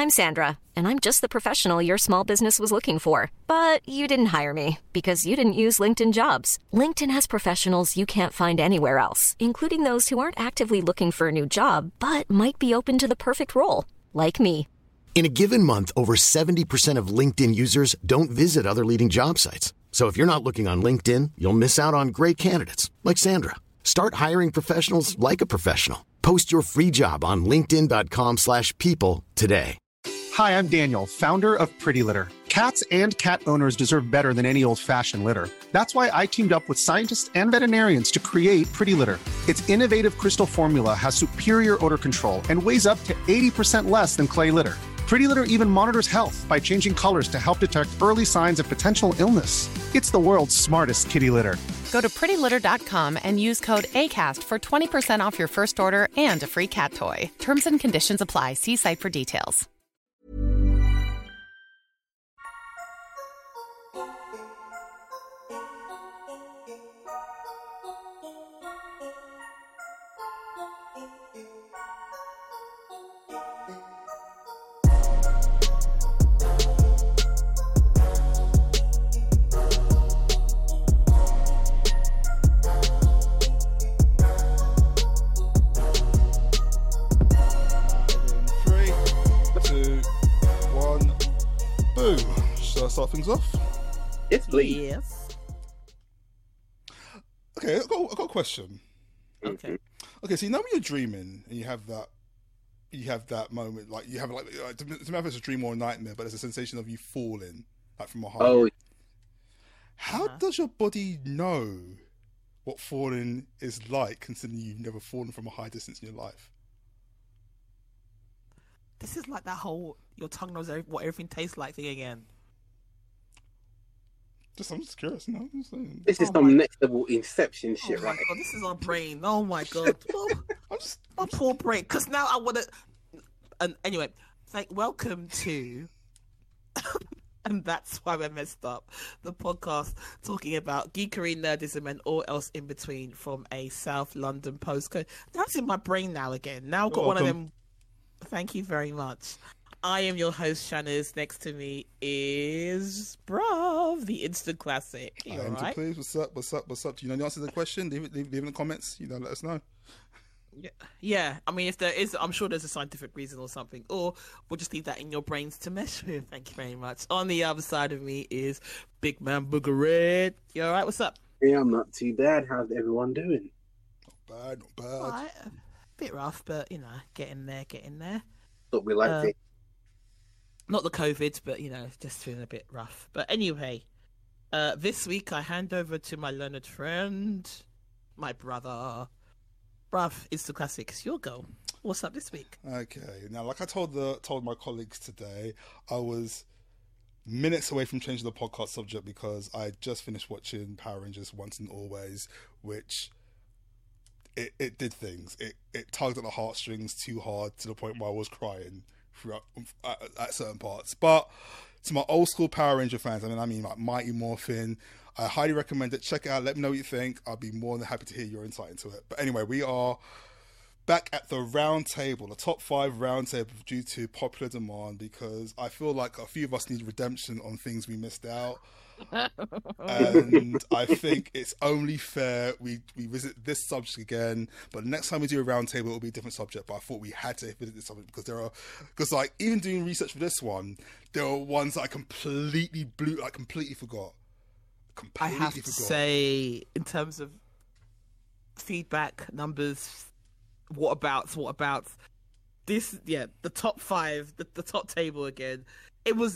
I'm Sandra, and I'm just the professional your small business was looking for. But you didn't hire me because you didn't use LinkedIn Jobs. LinkedIn has professionals you can't find anywhere else, including those who aren't actively looking for a new job, but might be open to the perfect role, like me. In a given month, over 70% of LinkedIn users don't visit other leading job sites. So if you're not looking on LinkedIn, you'll miss out on great candidates like Sandra. Start hiring professionals like a professional. Post your free job on linkedin.com/people today. Hi, I'm Daniel, founder of Pretty Litter. Cats and cat owners deserve better than any old-fashioned litter. That's why I teamed up with scientists and veterinarians to create Pretty Litter. Its innovative crystal formula has superior odor control and weighs up to 80% less than clay litter. Pretty Litter even monitors health by changing colors to help detect early signs of potential illness. It's the world's smartest kitty litter. Go to prettylitter.com and use code ACAST for 20% off your first order and a free cat toy. Terms and conditions apply. See site for details. Start things off? Yes, please. Yes. Okay, I've got a question. Okay. Okay, so you know when you're dreaming and you have that moment, like you have like to me if it's a dream or a nightmare, but there's a sensation of you falling like from a height. Oh. How does your body know what falling is like, considering you've never fallen from a high distance in your life? This is like that whole your tongue knows what everything tastes like thing again. I'm just curious. No, I'm just saying. This is some next level Inception shit, Oh my right? god, this is our brain. Oh my god, my poor brain. Because now I want to. And anyway, welcome to. And that's why we're messed up. The podcast talking about geekery, nerdism, and all else in between from a South London postcode. That's in my brain now again. Now I've got one of them. Thank you very much. I am your host, Shanners. Next to me is Brav, the instant classic. You all right? Please, what's up? Do you know the answer to the question? Leave in the comments. Let us know. Yeah. I mean, if there is, I'm sure there's a scientific reason or something. Or we'll just leave that in your brains to mesh with. Thank you very much. On the other side of me is Big Man Booger Red. You all right? What's up? Yeah, I'm not too bad. How's everyone doing? Not bad. All right. A bit rough, but, getting there. Thought we liked it. Not the COVID, but, just feeling a bit rough. But anyway, this week I hand over to my learned friend, my brother. Bruv, it's the classics. Your go. What's up this week? Okay. Now, like I told my colleagues today, I was minutes away from changing the podcast subject because I just finished watching Power Rangers Once and Always, which it did things. It tugged at the heartstrings too hard to the point where I was crying throughout at certain parts. But to my old school Power Ranger fans, I mean like Mighty Morphin, I highly recommend it. Check it out. Let me know what you think. I'll be more than happy to hear your insight into it. But anyway, we are back at the round table, the top 5 round table due to popular demand, because I feel like a few of us need redemption on things we missed out. And I think it's only fair we visit this subject again, but next time we do a round table it'll be a different subject. But I thought we had to visit this subject because like even doing research for this one, there are ones that I completely forgot. I have to say, in terms of feedback, numbers, what about this? Yeah, the top 5, the top table again. It was.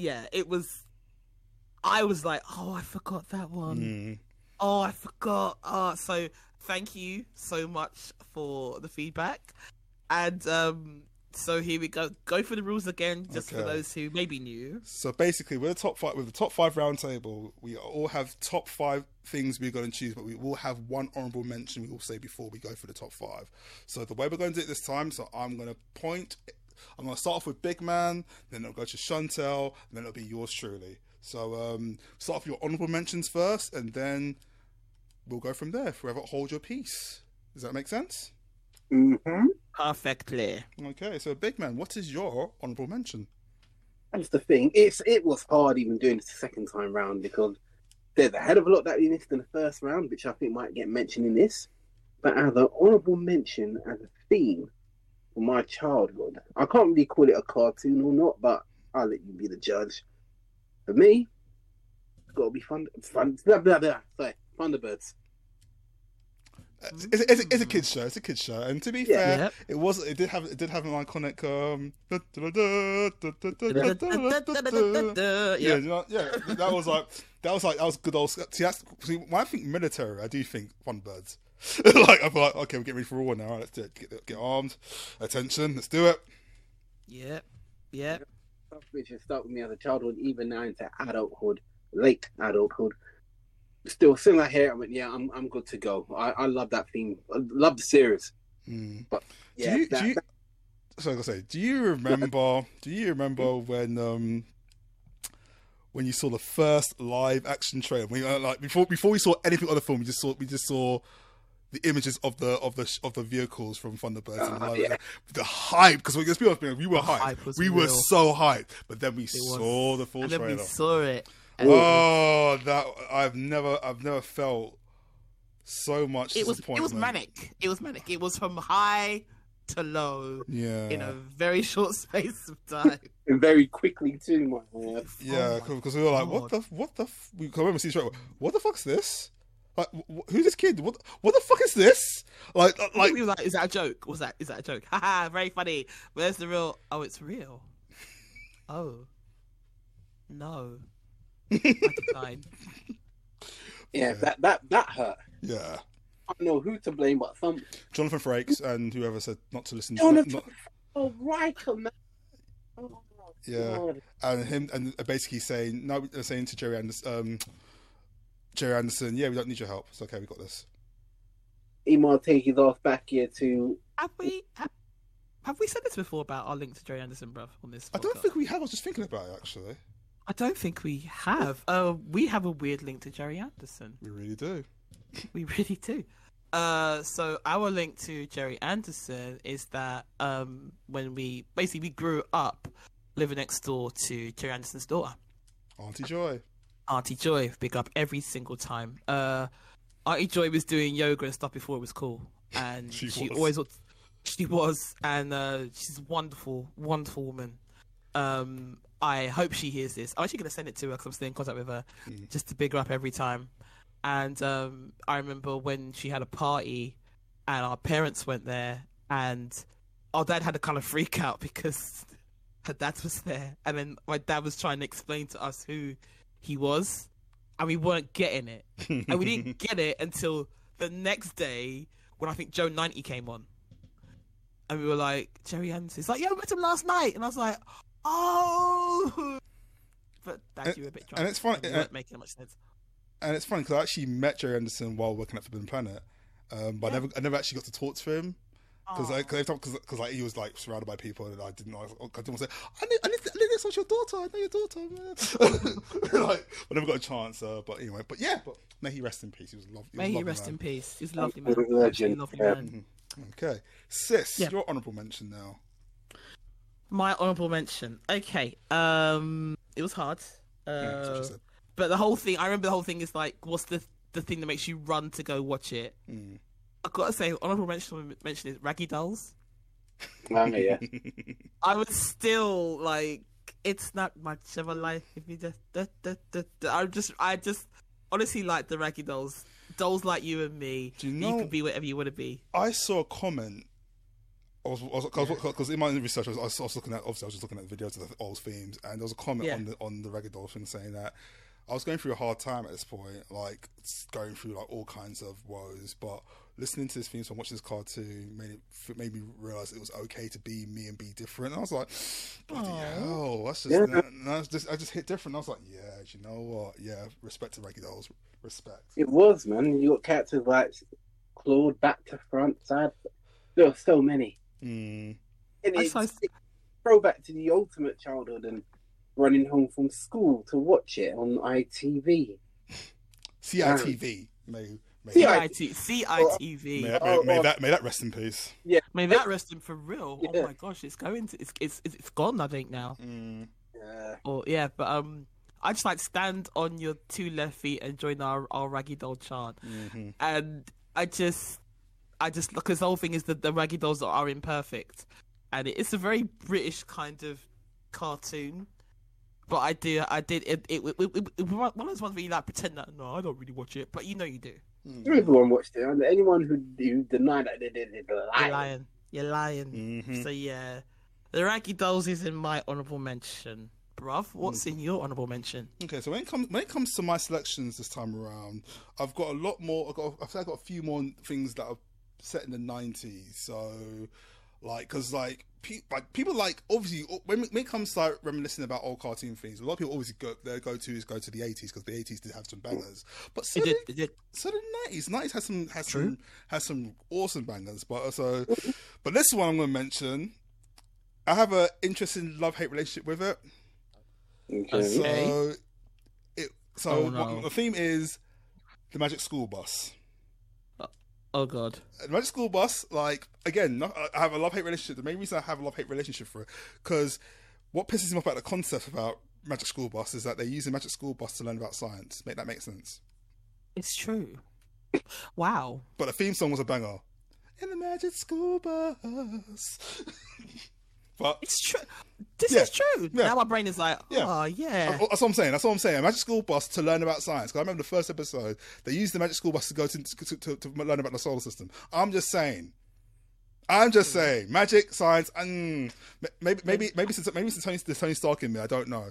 I was like, oh, I forgot that one. Oh, I forgot. So thank you so much for the feedback. And so here we go. Go for the rules again, just for those who may be new. So basically, with the top 5 round table, we all have top 5 things we're going to choose, but we will have one honourable mention we will say before we go for the top 5. So the way we're going to do it this time, so I'm going to start off with Big Man, then it'll go to Chantel, and then it'll be yours truly. So start off your honourable mentions first, and then we'll go from there. Forever hold your peace. Does that make sense? Mm-hmm. Perfectly. Okay, so Big Man, what is your honourable mention? That's the thing. It was hard even doing this the second time round because there's a hell of a lot that we missed in the first round, which I think might get mentioned in this. But as an honourable mention, as a theme for my childhood, I can't really call it a cartoon or not, but I'll let you be the judge. For me, it's got to be Thunderbirds. It's a kids show. It's a kids show, and to be fair, it did have an iconic that was good old. See, when I think military, I do think Thunderbirds. Like I feel like, okay, we're getting ready for war now. Right, let's do it. Get armed. Attention. Let's do it. Yep. Which has stuck with me as a childhood, even now into adulthood, late adulthood. Still, seeing that here, I went, yeah, I'm good to go. I love that theme. I love the series. But yeah, do you remember? When you saw the first live action trailer? Like before we saw anything on the film, we just saw the images of the vehicles from Thunderbirds. The hype, because let's be honest, we were hyped. We were so hyped, but then we saw the full trailer. Then we saw it. Oh, that I've never felt so much disappointment. It was manic. It was from high to low. Yeah. In a very short space of time. And very quickly too, my man. Yeah, because we were like, what the? We remember seeing straight. What the fuck's this? Like, who's this kid? What the fuck is this? Like, we were like, is that a joke? Is that a joke? Haha, very funny. Where's the real? Oh, it's real. Oh, no. I decline. Yeah, that hurt. Yeah. I don't know who to blame, but Jonathan Frakes and whoever said not to listen. Oh, Riker, man. Oh, yeah, God. And him and basically saying to Jerry Anderson, yeah, we don't need your help. It's okay, we got this. He might take his ass back here to. Have we said this before about our link to Jerry Anderson, bruv, on this podcast? I don't think we have. I was just thinking about it, actually. I don't think we have. We have a weird link to Jerry Anderson. We really do. We really do. So our link to Jerry Anderson is that when we grew up living next door to Jerry Anderson's daughter, Auntie Joy. Auntie Joy, big up every single time. Auntie Joy was doing yoga and stuff before it was cool, and she was, and she's a wonderful, wonderful woman. I hope she hears this. I'm actually going to send it to her because I'm still in contact with her, just to big her up every time. And I remember when she had a party and our parents went there, and our dad had a kind of freak out because her dad was there. And then my dad was trying to explain to us who he was, and we weren't getting it. And we didn't get it until the next day when I think Joe 90 came on. And we were like, Jerry Anderson. He's like, yeah, we met him last night. And I was like, oh. But Dad, you were a bit drunk. And it's funny. You weren't making much sense. And it's funny because I actually met Jerry Anderson while working at Forbidden Planet, but I never actually got to talk to him because he was like surrounded by people, and I didn't want to say I need to touch your daughter. I know your daughter. Like, I never got a chance. But anyway, but may he rest in peace. He was lovely. May he rest in peace. He was a lovely man. Legend. Lovely man. Okay, sis, your honourable mention now. My honourable mention. Okay, it was hard. But the whole thing, I remember the whole thing is like, what's the thing that makes you run to go watch it? I've got to say, honourable mention is Raggy Dolls. Yeah. I was still like, it's not much of a life if you just, I just honestly like the Raggy Dolls. Dolls like you and me. You can be whatever you want to be. I saw a comment. Because in my research, I was looking at videos of the old themes, and there was a comment on the Raggy Doll thing saying that I was going through a hard time at this point, like going through like all kinds of woes, but listening to this theme song, watching this cartoon made me realise it was okay to be me and be different. And I was like, bloody hell, I just hit different. And I was like, yeah, you know what? Yeah, respect to Raggy Dolls, respect. It was, man. You got characters like Claude, back to front, side. There were so many. And it's throwback to the ultimate childhood and running home from school to watch it on ITV. CITV, may CITV. May that rest in peace. Yeah, May that rest in for real. Yeah. Oh my gosh, it's gone. I think now. Or but I just like stand on your two left feet and join our raggy doll chant, and I just because the whole thing is that the raggy dolls are imperfect, and it's a very British kind of cartoon. But I did it one of those ones where you like pretend that no, I don't really watch it, but you know you do. Everyone watched it, and anyone who denied that they did it, You're lying. So yeah, the raggy dolls is in my honourable mention. Bruv, what's in your honourable mention? Okay, so when it comes to my selections this time around, I've got a lot more. I've got a few more things that are set in the 90s. So, because people like obviously when it comes to like reminiscing about old cartoon things, a lot of people always go to the 80s because the 80s did have some bangers. But so did the 90s. 90s has some awesome bangers. But this one I'm going to mention, I have an interesting love-hate relationship with it. Okay. The theme is the Magic School Bus. Oh God! The Magic School Bus, again, I have a love-hate relationship. The main reason I have a love-hate relationship for it, because what pisses me off about the concept about Magic School Bus is that they use the Magic School Bus to learn about science. Make that make sense? It's true. Wow. But the theme song was a banger. In the Magic School Bus. But it's true. This is true. Yeah. Now my brain is like, oh yeah. That's what I'm saying. Magic School Bus to learn about science. Because I remember the first episode, they used the Magic School Bus to go to learn about the solar system. I'm just saying. Magic, science, and maybe since Tony Stark in me, I don't know.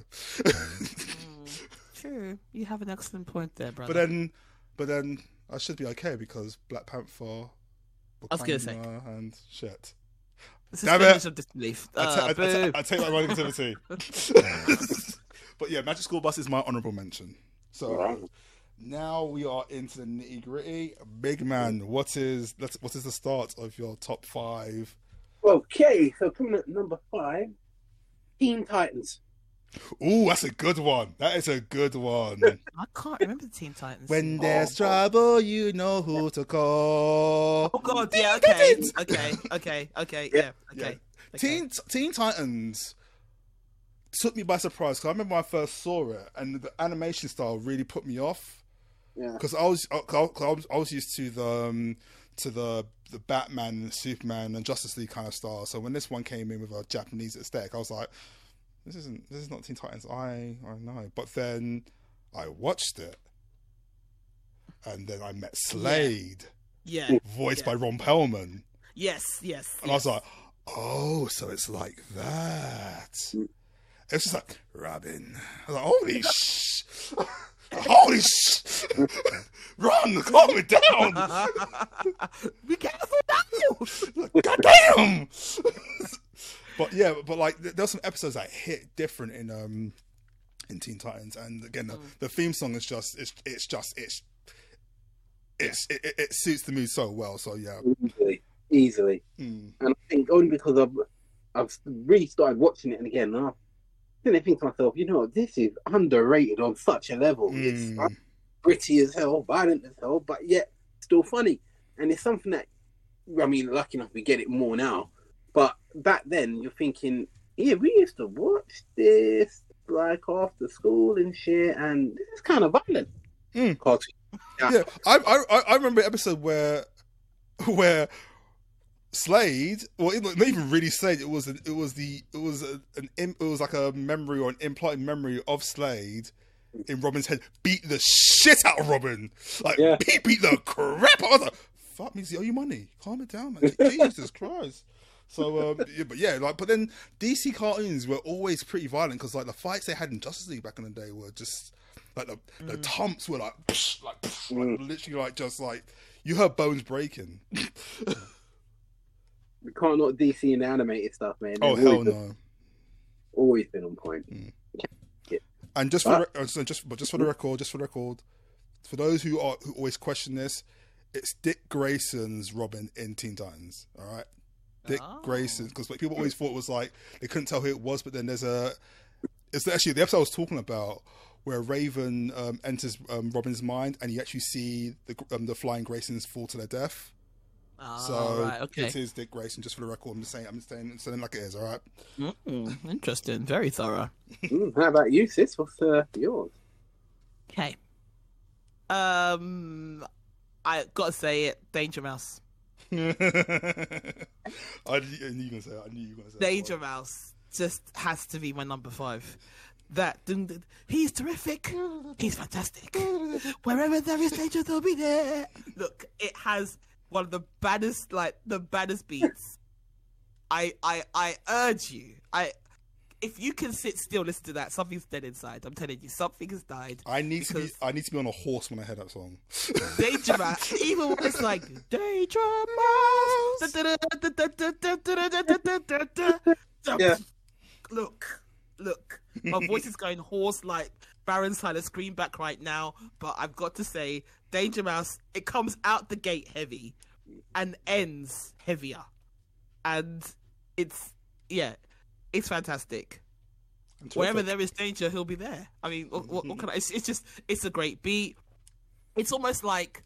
True. You have an excellent point there, brother. But then I should be okay because Black Panther, Wakanda, I was gonna say, and shit. Damn it! Of disbelief. I take my negativity. But yeah, Magic School Bus is my honourable mention. So now we are into the nitty gritty. Big man, what is the start of your top 5? Okay, so coming at number 5, Teen Titans. Ooh, that's a good one. That is a good one. I can't remember the Teen Titans. When there's trouble, you know who to call. Oh God, yeah, okay, yeah. Teen Titans took me by surprise because I remember when I first saw it, and the animation style really put me off. Yeah, because I was used to the Batman, Superman, and Justice League kind of style. So when this one came in with a Japanese aesthetic, I was like, This is not Teen Titans. I know. But then I watched it, and then I met Slade. Yeah. Voiced by Ron Perlman. Yes. And I was like, oh, so it's like that. It's just like, Robin. I was like, holy Ron, calm it down. Be careful now. God damn. But there's some episodes that hit different in Teen Titans, and again the theme song is it suits the mood so well. So yeah, easily. And I think only because I've really started watching it, and again, I didn't think to myself, this is underrated on such a level. It's gritty as hell, violent as hell, but yet still funny, and it's something that lucky enough we get it more now. But back then, you're thinking, yeah, we used to watch this after school and shit, and it's kind of violent. Cartoon. Yeah, I remember an episode where Slade, well, not even really Slade, it was like a memory or an implanted memory of Slade in Robin's head, beat the shit out of Robin, beat the crap. I was like, fuck me, owe you money, calm it down, man. Jesus Christ. So, but then DC cartoons were always pretty violent because the fights they had in Justice League back in the day were just the thumps were literally you heard bones breaking. We can't not DC and animated stuff, man. Oh hell no! Always been on point. And just for the record, for those who always question this, it's Dick Grayson's Robin in Teen Titans. All right. Dick Grayson, because people always thought it was they couldn't tell who it was, but then it's actually the episode I was talking about where Raven enters Robin's mind, and you actually see the Flying Graysons fall to their death. Right, okay. It is Dick Grayson, just for the record. I'm saying like it is, all right? Interesting. Very thorough. How about you, sis? What's yours? Okay. I gotta say it, Danger Mouse. I knew you were gonna say it. Danger Mouse just has to be my number 5. He's terrific. He's fantastic. Wherever there is danger, they'll be there. Look, it has one of the baddest beats. I urge you. If you can sit still, listen to that. Something's dead inside. I'm telling you, something has died. I need to be on a horse when I hear that song. Danger Mouse, even when it's like Danger Mouse. Yeah. Look. My voice is going hoarse like Baron Siler scream back right now, but I've got to say, Danger Mouse, it comes out the gate heavy and ends heavier. And it's fantastic. Wherever there is danger, he'll be there. I mean, what can I? It's a great beat. It's almost like,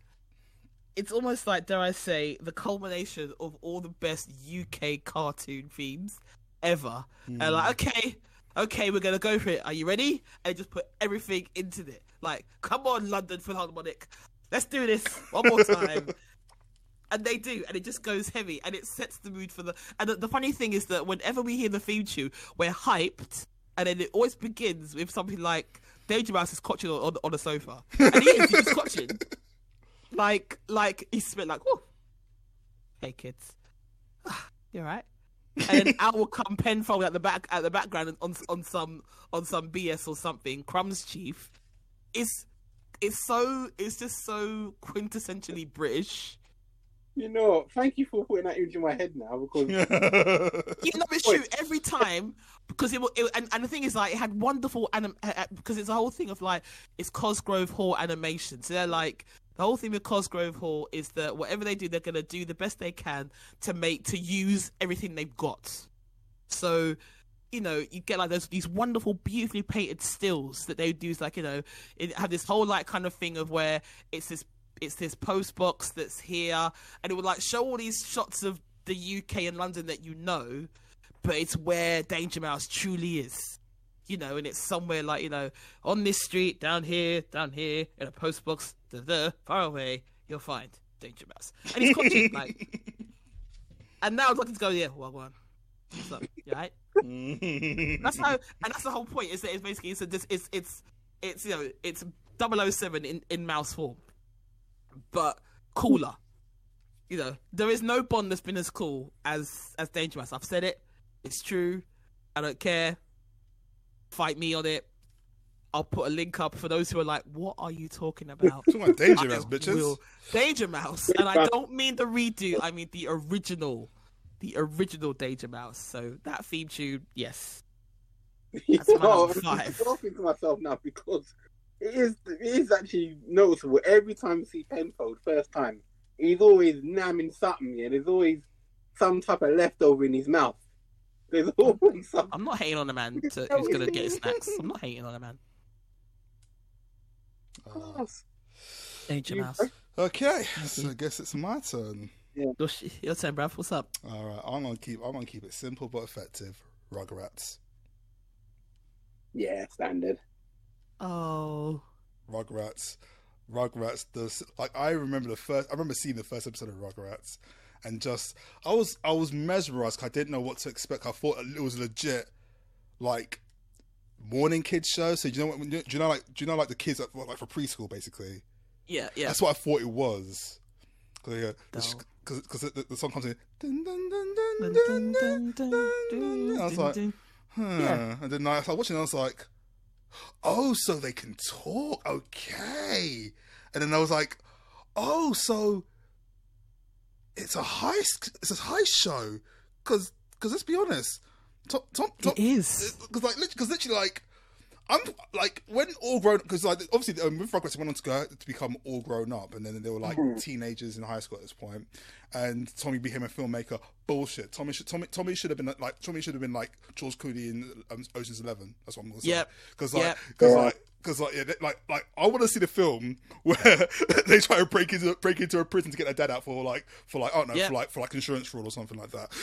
dare I say, the culmination of all the best UK cartoon themes ever. And like, okay, we're gonna go for it. Are you ready? And just put everything into it. Like, come on, London Philharmonic, let's do this one more time. And they do, and it just goes heavy, and it sets the mood for the. And the funny thing is that whenever we hear the theme tune, we're hyped, and then it always begins with something like Danger Mouse is cotching on the sofa, and he's just cotching, like he's spit like, whoa, hey kids, you all right? And then out will come Penfold at the background on some BS or something. Crumbs Chief, it's just so quintessentially British. You know, thank you for putting that image in my head now, because it's true every time, because and the thing is, like, it had wonderful because it's a whole thing of like, it's Cosgrove Hall animation, so they're like, the whole thing with Cosgrove Hall is that whatever they do, they're gonna do the best they can to use everything they've got. So, you know, you get like these wonderful, beautifully painted stills that they do. Is like, you know, it have this whole like kind of thing of where it's this post box that's here, and it would like show all these shots of the UK and London that you know, but it's where Danger Mouse truly is, you know, and it's somewhere like, you know, on this street, down here, in a post box, far away, you'll find Danger Mouse, and he's conscious, like, and now I'm looking to go, yeah, well, what's up, you right? That's the whole point. Is that it's basically it's you know, it's 007 in mouse form, but cooler. You know, there is no Bond that's been as cool as Danger Mouse. I've said it. It's true. I don't care. Fight me on it. I'll put a link up for those who are like, what are you talking about? Talking about Danger Mouse, bitches. Danger Mouse. And I don't mean the redo. I mean the original Danger Mouse. So that theme tune, yes. That's my number 5. I'm talking to myself now, because it is actually noticeable. Every time you see Penfold, first time, he's always namming something, yeah. There's always some type of leftover in his mouth. There's always something. I'm not hating on a man who's going to get his snacks. I'm not hating on a man. Danger Mouse. Okay, so I guess it's my turn. Yeah. Your turn, bruv. What's up? All right, I'm gonna keep it simple but effective. Rugrats. Yeah, standard. Oh. Rugrats. I remember seeing the first episode of Rugrats, and just I was mesmerized. 'Cause I didn't know what to expect. I thought it was legit, like, morning kids show. So do you know like the kids that, like, for preschool, basically. Yeah. That's what I thought it was. Because the song comes in. Dun, dun, dun, dun, dun, dun, dun, dun. I was like, yeah. And then I started watching, and I was like, oh, so they can talk, okay. And then I was like, oh, so it's a heist show. Because let's be honest, Tom, it is. Because literally, like, I'm like, when all grown, because like obviously with Rugrats they went on to become all grown up, and then they were like teenagers in high school at this point, and Tommy became a filmmaker. Bullshit. Tommy should have been like George Clooney in Ocean's 11. That's what I'm gonna say. Because because like I want to see the film where they try to break into a prison to get their dad out for I don't know, for insurance fraud or something like that.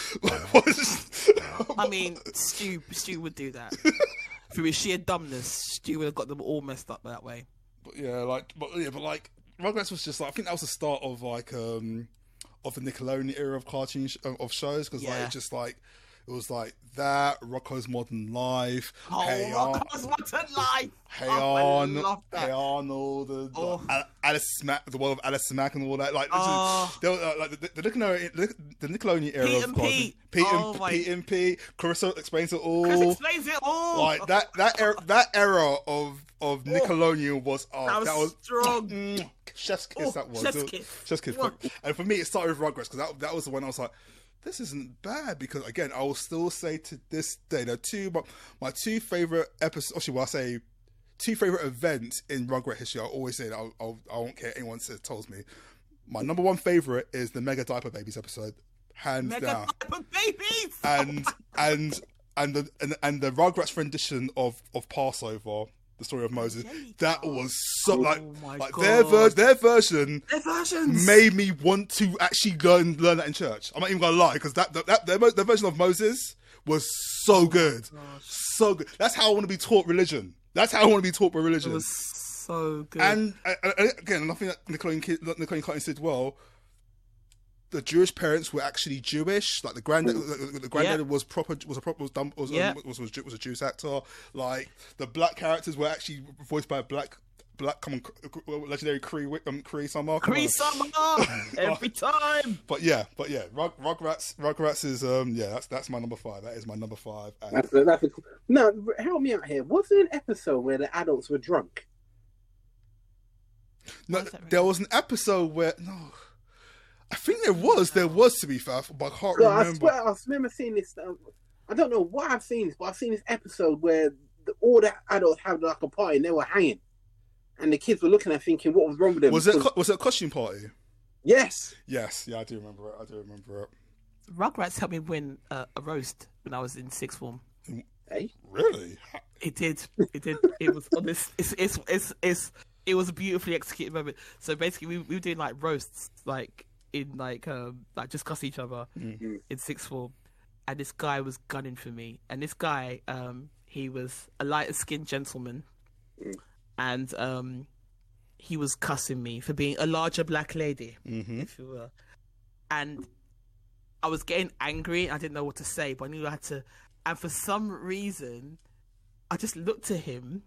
I mean, Stu would do that. Through his sheer dumbness, Stu would have got them all messed up that way. But Rugrats was just like, I think that was the start of of the Nickelodeon era of cartoon of shows, because like it's just like it was like that, Rocko's Modern Life, Rocko's Modern Life, Hey Arnold, the world of Alice Smack and all that. Like, the Nickelodeon era Pete of and cartoon. Pete. Pete and Pete. Carissa Explains It All. Chris Explains It All. Like that era of Nickelodeon was that was strong. Chef's kiss. That was Chef's kiss. And for me, it started with Rugrats, because that was the one I was like, this isn't bad, because again, I will still say to this day, my two favorite episodes. Actually, I say two favorite events in Rugrat history. I always say that I won't care anyone tells me. My number one favorite is the Mega Diaper Babies episode, hands down. Mega Diaper Babies. And the Rugrats rendition of Passover, the story of Moses. That was so their version made me want to actually learn that in church. I'm not even gonna lie, because their version of Moses was so good, so good. That's how I want to be taught religion. That's how I want to be taught by religion. It was so good. And again, I think that Nickelodeon Cartoons did well. The Jewish parents were actually Jewish. Like the granddad was a Jewish actor. Like the black characters were actually voiced by a black legendary Cree Summer. Cree Summer every time. But yeah, Rugrats is that's my number 5. That is my number 5. And now, help me out here. Was there an episode where the adults were drunk? No, there was an episode where I think there was to be fair, but I can't remember. I remember seeing this. I don't know why I've seen this, but I've seen this episode where all the adults had like a party and they were hanging, and the kids were looking at thinking, what was wrong with them? Was it a costume party? Yes. Yeah, I do remember it. Rugrats helped me win a roast when I was in sixth form. Hey, really? It did. It was on this. It was a beautifully executed moment. So basically, we were doing like roasts, like in like just cuss each other in sixth form, and this guy was gunning for me. And this guy, he was a lighter skinned gentleman, and he was cussing me for being a larger black lady, if you will. And I was getting angry. I didn't know what to say, but I knew I had to. And for some reason, I just looked at him,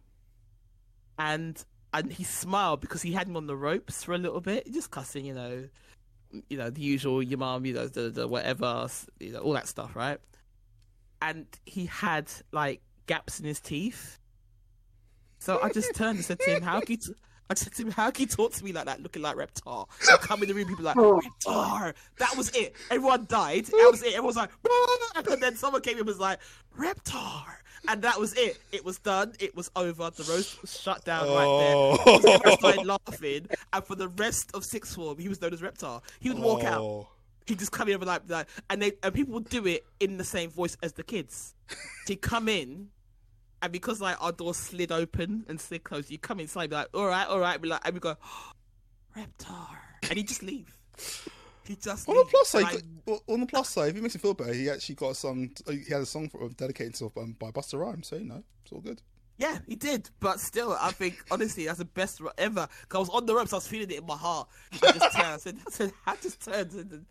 and he smiled because he had him on the ropes for a little bit, just cussing, the usual, your mum, the whatever, all that stuff, right? And he had like gaps in his teeth. So I just turned and said to him, how can you talk to me like that, looking like Reptar? I come in the room, people like, Reptar. That was it. Everyone died. That was it. Everyone was like, and then someone came in and was like, Reptar. And that was it. It was done. It was over. The roast was shut down right there. Everyone started laughing. And for the rest of sixth form, he was known as Reptar. He would walk out. He'd just come in like and people would do it in the same voice as the kids. He'd come in, and because like our door slid open and slid closed, you come inside, be like, all right, be like, and we go, Reptar, and he'd just leave. On the plus side, if it makes him feel better, he actually got a song. He had a song dedicated to by Busta Rhymes, so it's all good. Yeah, he did, but still, I think honestly that's the best ever. Cause I was on the ropes, I was feeling it in my heart. I just turned and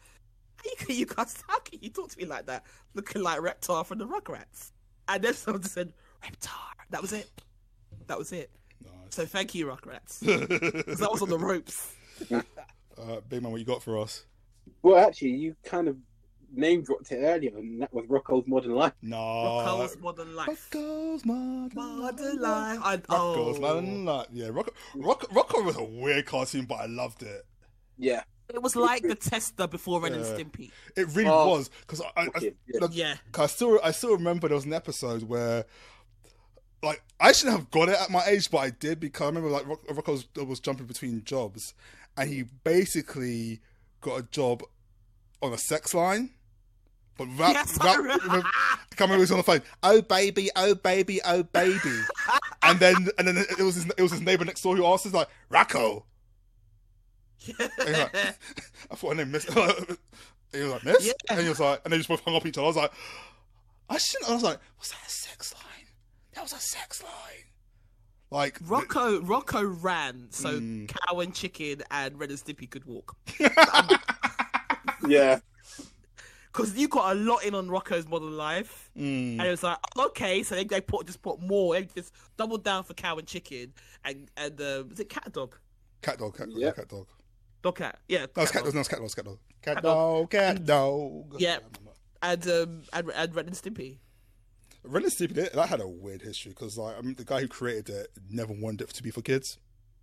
how can you talk to me like that, looking like Reptar from the Rugrats? And then someone just said Reptar. That was it. Nice. So thank you, Rugrats, because I was on the ropes. Big man, what you got for us? Well, actually, you kind of name dropped it earlier, and that was Rocko's Modern Life. No. Rocko's Modern Life. Rocko's Modern Life. Rocko's Modern Life. Yeah, Rocko was a weird cartoon, but I loved it. Yeah. It was like the Tester before Ren and Stimpy. It really was, because I still remember there was an episode where, like, I shouldn't have got it at my age, but I did, because I remember like Rocko was jumping between jobs, and he basically got a job on a sex line. But I can't remember who was on the phone. Oh baby, oh baby, oh baby. and then it was his neighbor next door who asked, like, Rocco. Like, I thought her name Miss. He was like, Miss? Yeah. And he was like, and they just both hung up each other. I was like, I was like, was that a sex line? That was a sex line. Like Rocco ran so Cow and Chicken and Ren and Stimpy could walk. Yeah. Because you got a lot in on Rocco's Modern Life, and it was like, okay, so they just put more. They just doubled down for Cow and Chicken, and was it Cat Dog? Cat Dog. Dog Cat, yeah. No, it's Cat Dog. Cat Dog. Yeah, and Ren and Stimpy. Ren and Stimpy, that had a weird history because like the guy who created it never wanted it to be for kids.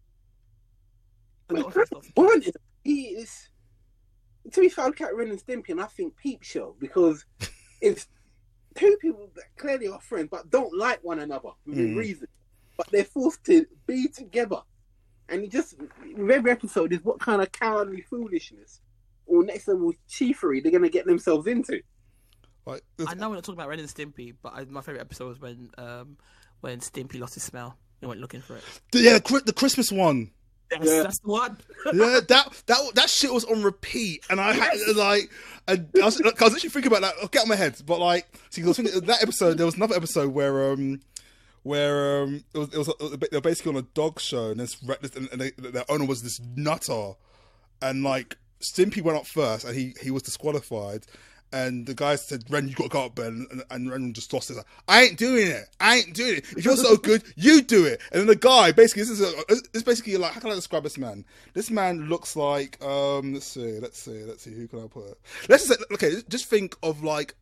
He is. To be fair, I look at Ren and Stimpy and I think Peep Show because it's two people that clearly are friends but don't like one another within reason, but they're forced to be together. And with every episode is what kind of cowardly foolishness or next level chiefery they're going to get themselves into. Like, I know we're not talking about Ren and Stimpy, but my favourite episode was when Stimpy lost his smell and went looking for it. Yeah, the Christmas one. That's the one. Yeah, that shit was on repeat, and I had I was literally thinking about that. I'll get out of my head, but like, see, I was thinking, that episode. There was another episode where it was they were basically on a dog show, and their owner was this nutter, and like Stimpy went up first, and he was disqualified. And the guy said, Ren, you got to go up, Ben. And Ren just lost it. Like, I ain't doing it. If you're so good, you do it. And then the guy, basically, this is basically like, how can I describe this man? This man looks like, let's see, who can I put? Let's just say, okay, just think of like,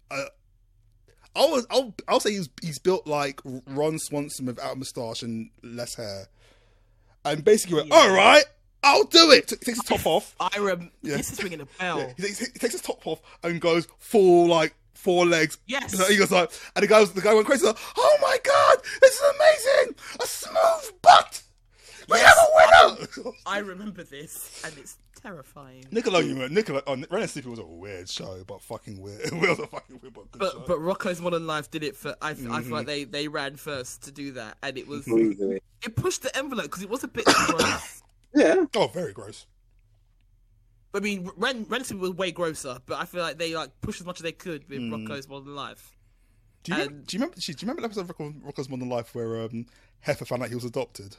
I'll say he's built like Ron Swanson without a moustache and less hair. And basically went, all right, I'll do it. Takes his top off. This is ringing a bell. Yeah. He takes his top off and goes full like 4 legs. Yes. He goes like, and the guy went crazy. Like, oh my god, this is amazing! A smooth butt. We have a winner. I remember this, and it's terrifying. Nickelodeon, Ren and Stimpy was a weird show, but fucking weird. It was a fucking weird, but good show. But Rocco's Modern Life did it for. I feel like they ran first to do that, and it was it pushed the envelope because it was a bit gross. Yeah. Oh, very gross. I mean, Ren Stimpy was way grosser, but I feel like they like pushed as much as they could with Rocco's Modern Life. Do you remember the episode of Rocco's Modern Life where Heifer found out he was adopted?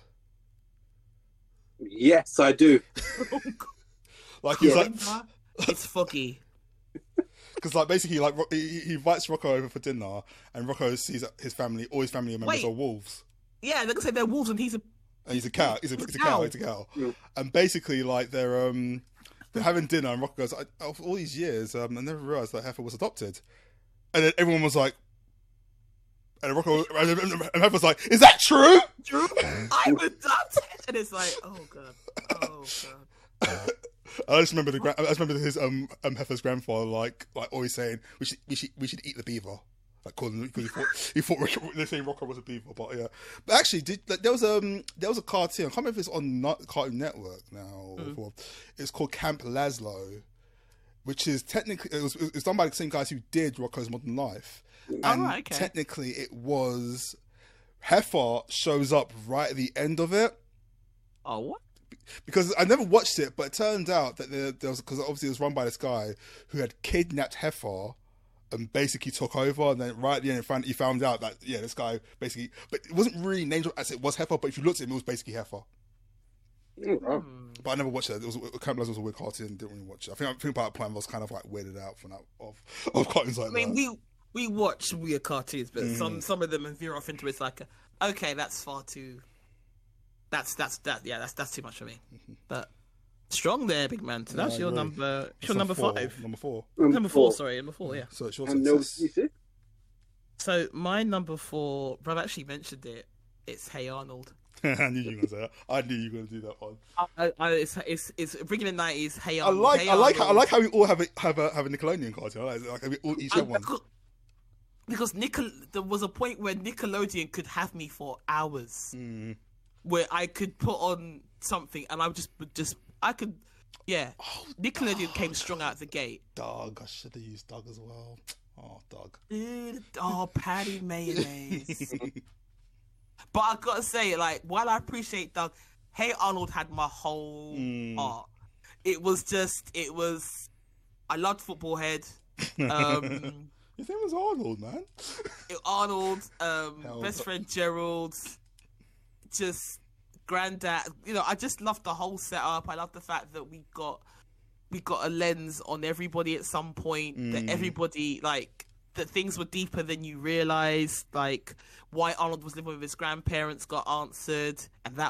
Yes, I do. Like he's like, it's foggy. Because like basically like he invites Rocco over for dinner, and Rocco sees that his family members are wolves. Yeah, they're gonna say they're wolves, and he's a cow. He's a cow. Yeah. And basically, like they're having dinner, and Rocco goes, "After all these years, I never realised that Heifer was adopted." And then everyone was like, and Rocco and Heifer was like, "Is that true?" True. I'm adopted, and it's like, oh god. I just remember his Heifer's grandfather like always saying we should eat the beaver. Like calling because he thought they say Rocco was a beaver, but yeah. But actually, there was a cartoon. I can't remember if it's on Cartoon Network now. It's called Camp Lazlo, which is technically it's done by the same guys who did Rocco's Modern Life, and technically it was Heifer shows up right at the end of it. Oh, what? Because I never watched it, but it turned out that there was, because obviously it was run by this guy who had kidnapped Heifer and basically took over, and then right at the end you found out that this guy basically, but it wasn't really named as it was Heifer, but if you looked at him, it was basically Heifer. But I never watched it. Camp Lazlo was a weird cartoon. Didn't really watch it. I think by that point I was kind of like weirded out from that of cartoons like that. I mean, we watch weird cartoons, but some of them veer off into it's like, okay, that's far too. That's too much for me. But strong there, big man. So that's your number. Your number 5. Number 4. Number 4. Sorry, number 4. Yeah. So it's your success. So my number 4, but I've actually mentioned it. It's Hey Arnold. I knew you were going to say that. I knew you were going to do that one. It's bringing the 90s. Hey Arnold. I like how we all have a Nickelodeon cartoon. Like we all each have one. Because there was a point where Nickelodeon could have me for hours. Where I could put on something and I would Nickelodeon came strong out the gate. Doug, I should have used Doug as well. Oh, Doug. Dude, Patty Mayonnaise. But I gotta say, like, while I appreciate Doug, Hey Arnold had my whole heart. It was, I loved Football Head. His name was Arnold, man. Arnold, best friend Gerald, just granddad. You know, I just loved the whole setup. I love the fact that we got a lens on everybody at some point. That everybody, like, that things were deeper than you realized. Like, why Arnold was living with his grandparents got answered,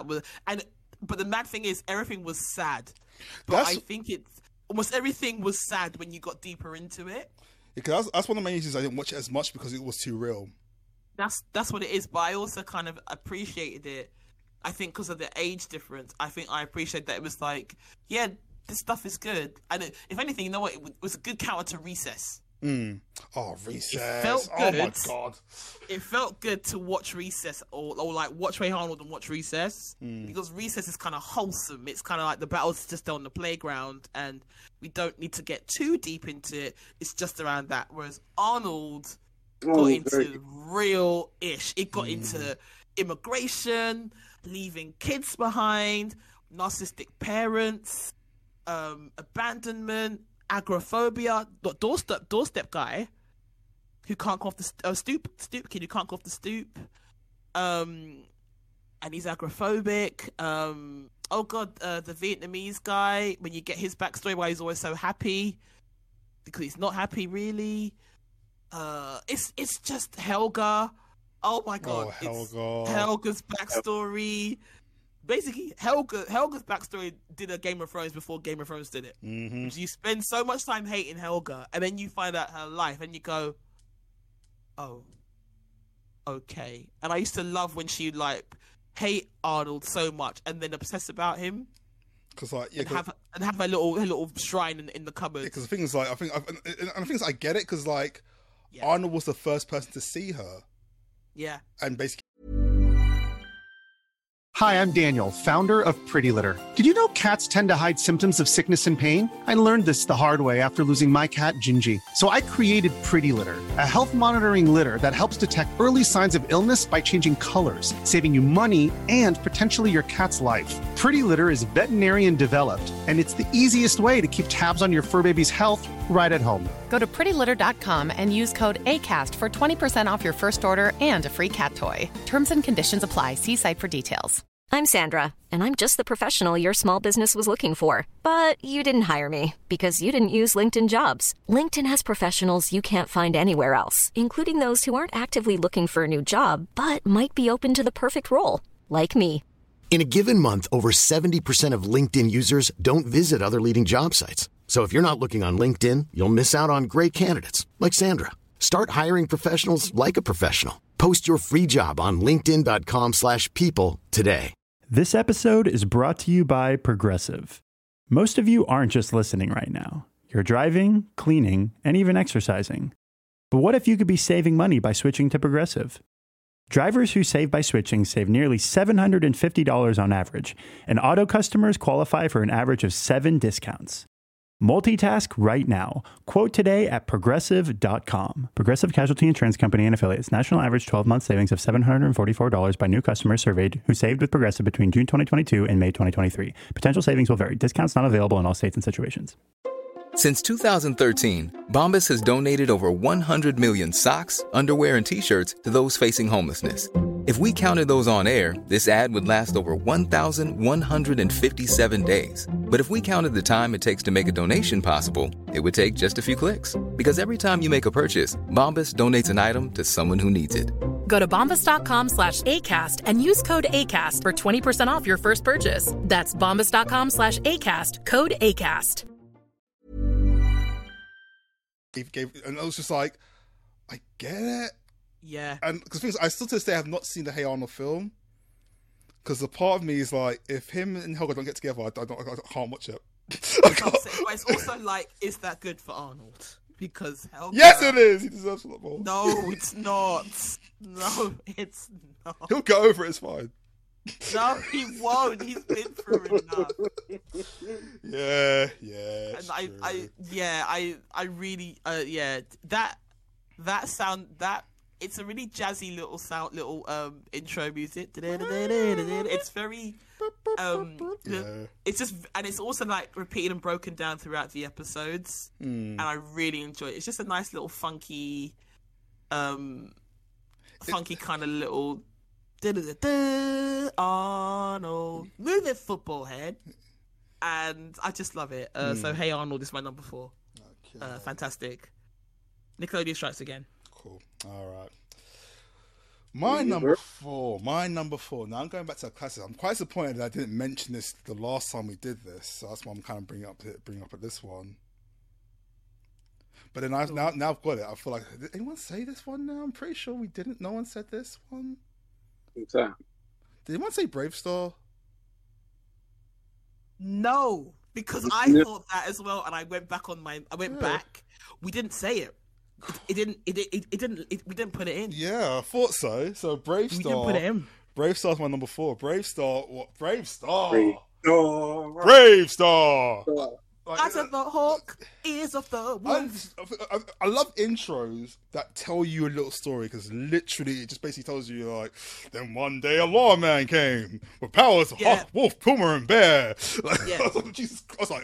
but the mad thing is, everything was sad. But I think almost everything was sad when you got deeper into it. Because that's one of the main reasons I didn't watch it as much, because it was too real. That's what it is. But I also kind of appreciated it. I think because of the age difference. I think I appreciate that it was like, yeah, this stuff is good. And if anything, you know what? It was a good counter to Recess. Oh, Recess! It felt good. Oh my god! It felt good to watch Recess, or like watch Hey Arnold and watch Recess, because Recess is kind of wholesome. It's kind of like the battle's just on the playground, and we don't need to get too deep into it. It's just around that. Whereas Arnold got into real ish. It got into immigration, leaving kids behind, narcissistic parents, abandonment, agoraphobia, doorstep guy who can't go off the stoop kid who can't go off the stoop, and he's agoraphobic. The Vietnamese guy, when you get his backstory, why he's always so happy because he's not happy really. It's just Helga. Oh my god, Helga's backstory. Basically, Helga's backstory did a Game of Thrones before Game of Thrones did it. You spend so much time hating Helga, and then you find out her life, and you go, oh, okay. And I used to love when she like hate Arnold so much, and then obsess about him. Because like, yeah, and have her little shrine in the cupboard. Because the thing is, like, the thing is, I get it, because like, Arnold was the first person to see her. Yeah. And basically. Hi, I'm Daniel, founder of Pretty Litter. Did you know cats tend to hide symptoms of sickness and pain? I learned this the hard way after losing my cat, Gingy. So I created Pretty Litter, a health monitoring litter that helps detect early signs of illness by changing colors, saving you money and potentially your cat's life. Pretty Litter is veterinarian developed, and it's the easiest way to keep tabs on your fur baby's health right at home. Go to prettylitter.com and use code ACAST for 20% off your first order and a free cat toy. Terms and conditions apply. See site for details. I'm Sandra, and I'm just the professional your small business was looking for. But you didn't hire me because you didn't use LinkedIn Jobs. LinkedIn has professionals you can't find anywhere else, including those who aren't actively looking for a new job, but might be open to the perfect role, like me. In a given month, over 70% of LinkedIn users don't visit other leading job sites. So if you're not looking on LinkedIn, you'll miss out on great candidates like Sandra. Start hiring professionals like a professional. Post your free job on linkedin.com/people today. This episode is brought to you by Progressive. Most of you aren't just listening right now. You're driving, cleaning, and even exercising. But what if you could be saving money by switching to Progressive? Drivers who save by switching save nearly $750 on average, and auto customers qualify for an average of 7 discounts. Multitask right now. Quote today at Progressive.com. Progressive Casualty Insurance Company and Affiliates. National average 12-month savings of $744 by new customers surveyed who saved with Progressive between June 2022 and May 2023. Potential savings will vary. Discounts not available in all states and situations. Since 2013, Bombas has donated over 100 million socks, underwear, and T-shirts to those facing homelessness. If we counted those on air, this ad would last over 1,157 days. But if we counted the time it takes to make a donation possible, it would take just a few clicks. Because every time you make a purchase, Bombas donates an item to someone who needs it. Go to bombas.com/ACAST and use code ACAST for 20% off your first purchase. That's bombas.com/ACAST, code ACAST. And I was just like, I get it. Yeah. And because things, I still to this day have not seen the Hey Arnold film. Because the part of me is like, if him and Helga don't get together, I can't watch it. But it's also like, is that good for Arnold? Because Helga... Yes, it is! He deserves a lot more. No, it's not. No, it's not. He'll get over it, it's fine. No, he won't. He's been through enough. Yeah. And I really, that it's a really jazzy little intro music. It's very it's just, and it's also like repeated and broken down throughout the episodes, and I really enjoy it. It's just a nice little funky kind of little Arnold moving football head, and I just love it. So Hey Arnold is my number 4. Okay. Fantastic. Nickelodeon Strikes Again. Cool. All right. My number 4. Now I'm going back to a classic. I'm quite disappointed that I didn't mention this the last time we did this, so that's why I'm kind of bringing up at this one. But then now I've got it. I feel like, did anyone say this one now? I'm pretty sure we didn't. No one said this one. What's that? Did anyone say Brave Star? No, because I thought that as well, and I went back. We didn't say it. We didn't put it in. Yeah, I thought so. So Brave Star. We didn't put it in. Brave Star's my number 4. Brave Star. What? Brave Star. Brave Star. Eyes of the hawk, ears of the wolf. I love intros that tell you a little story, because literally it just basically tells you, like, then one day a lawman came with powers of hawk, wolf, puma, and bear. Like, Jesus, I was like,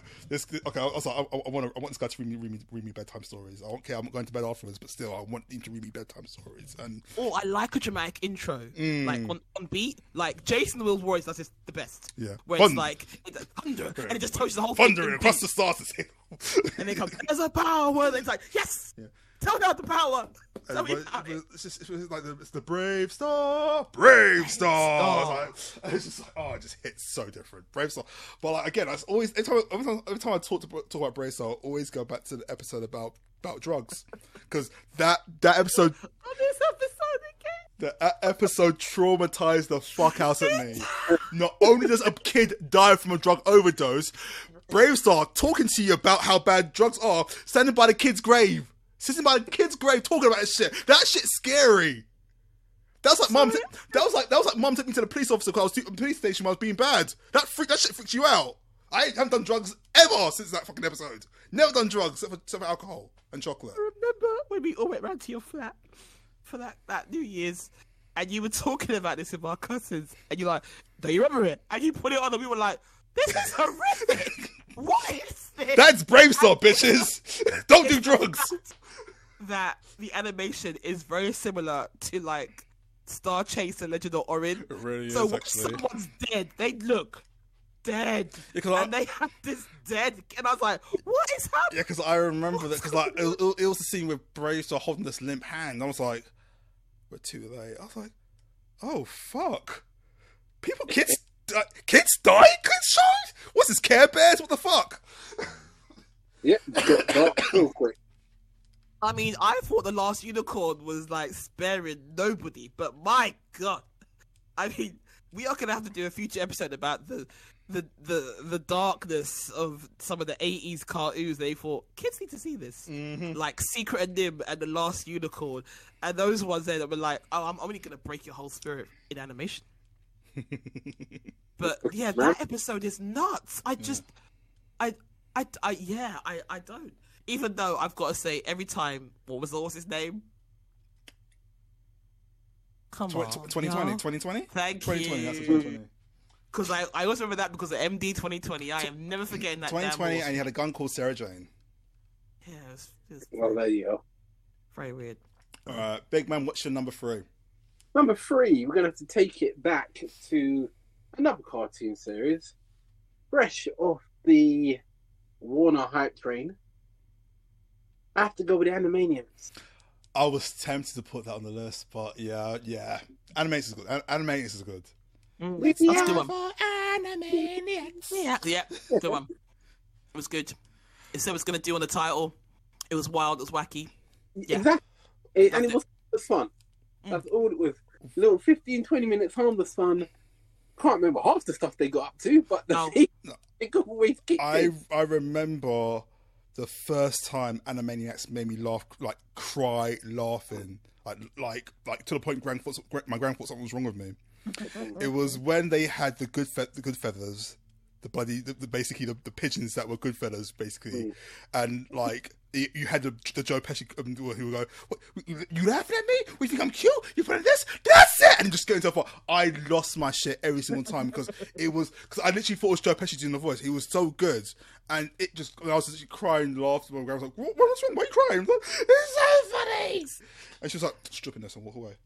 I want this guy to read me bedtime stories. I don't care, I'm not going to bed afterwards, but still, I want him to read me bedtime stories. And I like a dramatic intro, like on beat. Like Jason the Wheels Warriors does this the best. Yeah, where it's like thunder, and it just tells you the whole thunder thing. And across the stars. And they come, there's a power. And it's like, yes, tell me about the power. Tell me about it. It's like it's the Brave Star. It's just like, it just hits so different. Brave Star. But like, again, I always every time I talk about Brave Star, I always go back to the episode about drugs, because that episode. On this episode again. That episode traumatized the fuck out of me. Not only does a kid die from a drug overdose, Brave Star talking to you about how bad drugs are, standing by the kid's grave. Sitting by the kid's grave talking about this shit. That shit's scary. That was like mum took me to the police officer because I was at the police station when I was being bad. That shit freaks you out. I haven't done drugs ever since that fucking episode. Never done drugs except for alcohol and chocolate. I remember when we all went round to your flat for that New Year's, and you were talking about this with our cousins, and you're like, do you remember it? And you put it on, and we were like, this is horrific. What is this? That's Brave Star, bitches. Don't do drugs. That the animation is very similar to like Star Chaser, Legend of Orin. It really so is, actually. Someone's dead, they look dead, and they have this dead, and I was like, what is happening? Yeah, because I remember that, because like it was the scene with Brave Star holding this limp hand. I was like, we're too late. I was like, oh fuck, kids die. Kids shows? What's this, Care Bears? What the fuck? Yeah, real quick. I mean, I thought The Last Unicorn was like sparing nobody, but my god, I mean, we are gonna have to do a future episode about the darkness of some of the 80s cartoons. They thought kids need to see this, like Secret and Nim and The Last Unicorn, and those ones there that were like, oh, I'm only gonna break your whole spirit in animation. But yeah, that episode is nuts. I don't. Even though I've got to say, every time, what's his name? Come on. 2020? Thank 2020, you. that's 2020. Because I always remember that because of MD 2020. I am never forgetting that. 2020, and you had a gun called Sarah Jane. Yeah, it was well, there you go. Very weird. All right, Big Man, what's your number 3? Number 3, we're going to have to take it back to another cartoon series, fresh off the Warner hype train. I have to go with the Animaniacs. I was tempted to put that on the list, but yeah. Animaniacs is good. Animaniacs is good. That's a good one. Yeah, good one. It was good. It said it was going to do on the title. It was wild. It was wacky. Yeah. Exactly. And it was fun. That's all it was. Little 15-20 minutes harmless fun. Can't remember half the stuff they got up to, but it got always kicked in. I remember the first time Animaniacs made me laugh, like cry laughing, like to the point my grand thought something was wrong with me. It was when they had the good feathers, basically the pigeons that were good feathers, basically, and like you had the Joe Pesci who would go, what, you laughing at me? You think I'm cute? You put this? That's it! And just get into a fight. I lost my shit every single time because I literally thought it was Joe Pesci doing the voice. He was so good. And I was literally crying, laughing. I was like, what's wrong? Why are you crying? I was like, it's so funny! And she was like, stripping this and walk away.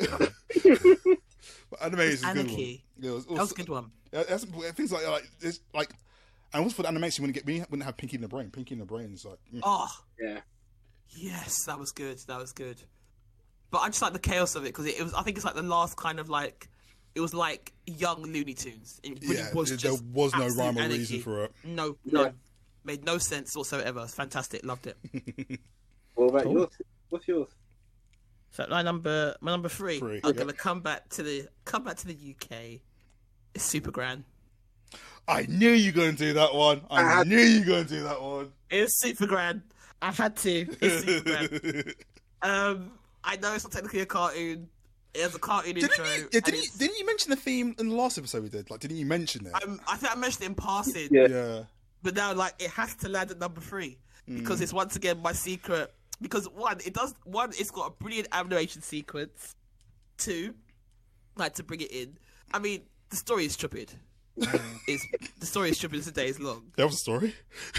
But anime is a good one. Yeah, that was a good one. Things like it's like, and also for the animation, we wouldn't have Pinky in the Brain. Pinky in the Brain is like, oh yeah, yes, that was good. That was good. But I just like the chaos of it because it was. I think it's like the last kind of like, it was like young Looney Tunes. It really was there was no rhyme or reason for it. No, made no sense whatsoever. It's fantastic. Loved it. What about yours? What's yours? So my number three. I'm gonna come back to the UK. It's Super Gran. I knew you were going to do that one. I knew you were going to do that one. It's Super Gran. I've had to. It's Super Gran. I know it's not technically a cartoon. It has a cartoon intro. Didn't you mention the theme in the last episode we did? Like, didn't you mention it? I think I mentioned it in passing. Yeah. But now, like, it has to land at number 3 because it's once again my secret. Because it's got a brilliant animation sequence. 2, like, to bring it in. I mean, the story is stupid. The story is stupid as the day is long. That was a story?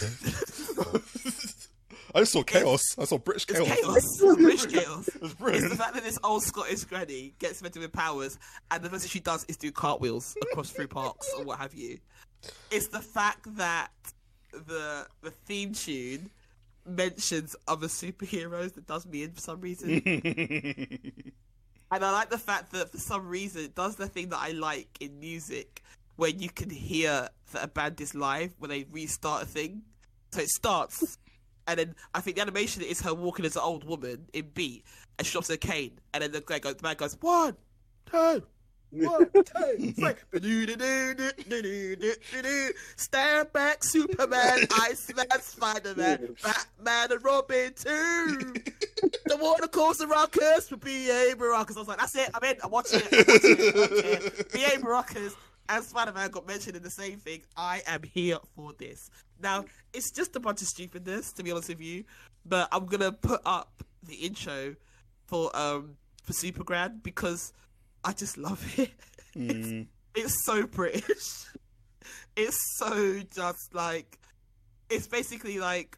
I just saw chaos. I saw British chaos. It's British chaos. It's brilliant. It's the fact that this old Scottish granny gets invented with powers, and the first thing she does is do cartwheels across through parks or what have you. It's the fact that the theme tune mentions other superheroes that does me in for some reason. And I like the fact that for some reason it does the thing that I like in music, where you can hear that a band is live when they restart a thing. So it starts, and then I think the animation is her walking as an old woman in beat, and she drops her cane, and then the man goes 1, 2, 1, 2. It's like stand back, Superman, Iceman, Spider-Man, Batman, and Robin too. The watercourse and rockers for B.A. Baracus. I was like, that's it. I'm in. I'm watching it. B.A. Baracus and Spider-Man got mentioned in the same thing. I am here for this. Now, it's just a bunch of stupidness, to be honest with you, but I'm gonna put up the intro for Super Gran because I just love it. It's so British. It's so just like, it's basically like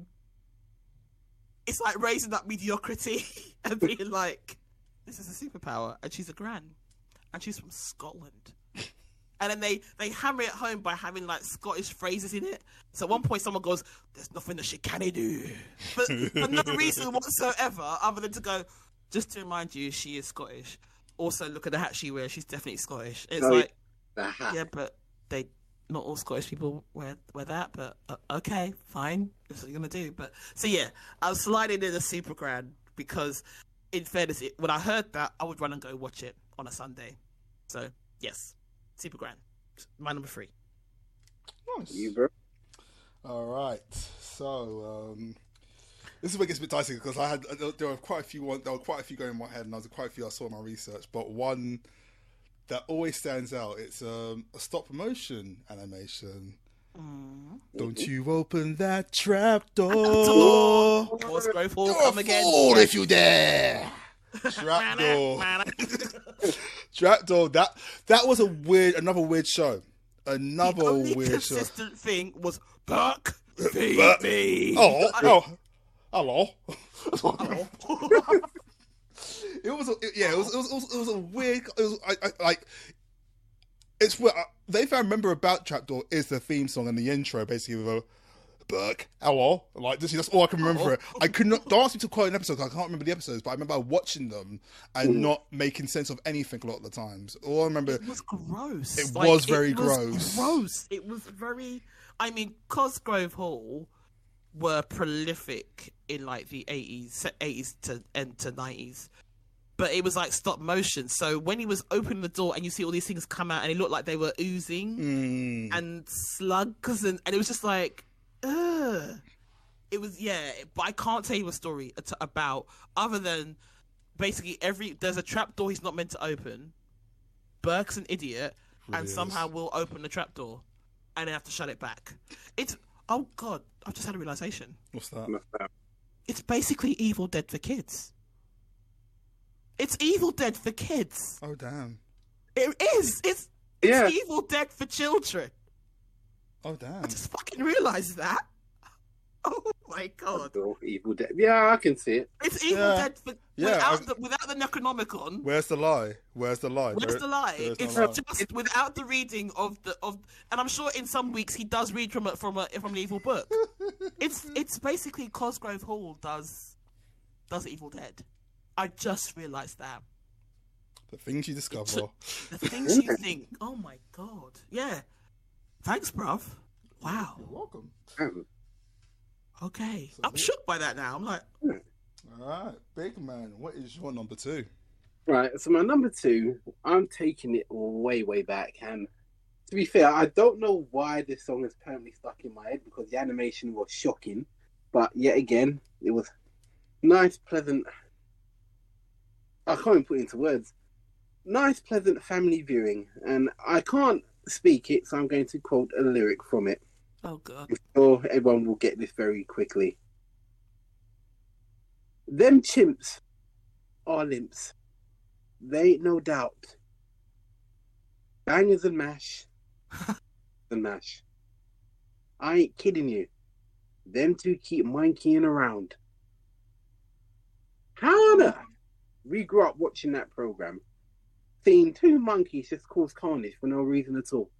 it's like raising up mediocrity and being like, this is a superpower, and she's a Gran, and she's from Scotland. And then they hammer it home by having like Scottish phrases in it. So at one point someone goes, there's nothing that she can do. But for no reason whatsoever other than to go, just to remind you, she is Scottish. Also, look at the hat she wears. She's definitely Scottish. It's the hat. Yeah, but not all Scottish people wear that. But okay, fine. That's what you're going to do. But so yeah, I was sliding in a Super Gran because in fairness, when I heard that, I would run and go watch it on a Sunday. So yes. Super Gran. My number 3. Nice. You, bro. All right. So this is where it gets a bit dicey because there were quite a few going in my head, and there was quite a few I saw in my research. But one that always stands out, it's a stop motion animation. Don't you open that trap door? Cosgrove Hall, come again. Fool if you dare. Trapdoor. Trapdoor. That was another weird show. Another the only weird show. Consistent thing was Buck feed me. Oh, hello. It was a weird. It's what if I remember about Trapdoor is the theme song and the intro, basically with a Burke, hello. Like this, that's all I can remember. It. I could not. Don't ask me to quote an episode. I can't remember the episodes, but I remember watching them and not making sense of anything a lot of the times. All I remember, it was gross. It was very gross. Gross. It was very. I mean, Cosgrove Hall were prolific in like the 80s to 90s. But it was like stop motion. So when he was opening the door and you see all these things come out and it looked like they were oozing and slugs and it was just like, ugh. It was, but I can't tell you a story about other than basically there's a trap door he's not meant to open. Burke's an idiot and somehow will open the trap door and then have to shut it back. Oh God, I've just had a realization. What's that? It's basically Evil Dead for kids. It's Evil Dead for kids. Oh damn! It is. It's Evil Dead for children. Oh damn! I just fucking realised that. Oh my god! Evil Dead. Yeah, I can see it. It's Evil Dead for without the Necronomicon. Where's the lie? Where's the lie? Where's the lie? It's no lie. just without the reading of, and I'm sure in some weeks he does read from an evil book. It's basically Cosgrove Hall does Evil Dead. I just realised that. The things you discover. The things you think. Oh my god! Yeah. Thanks, bruv. Wow. You're welcome. Okay. I'm shook by that now. I'm like, Alright, big man, what is your number 2? Right, so my number 2, I'm taking it way, way back. And to be fair, I don't know why this song is permanently stuck in my head because the animation was shocking. But yet again, it was nice, pleasant. I can't even put it into words. Nice, pleasant family viewing. And I can't speak it, so I'm going to quote a lyric from it. oh god. I'm sure everyone will get this very quickly. Them chimps are limps. They ain't no doubt. Bangers and mash. And mash. I ain't kidding you. Them two keep monkeying around. How on earth? We grew up watching that program, seeing two monkeys just cause carnage for no reason at all.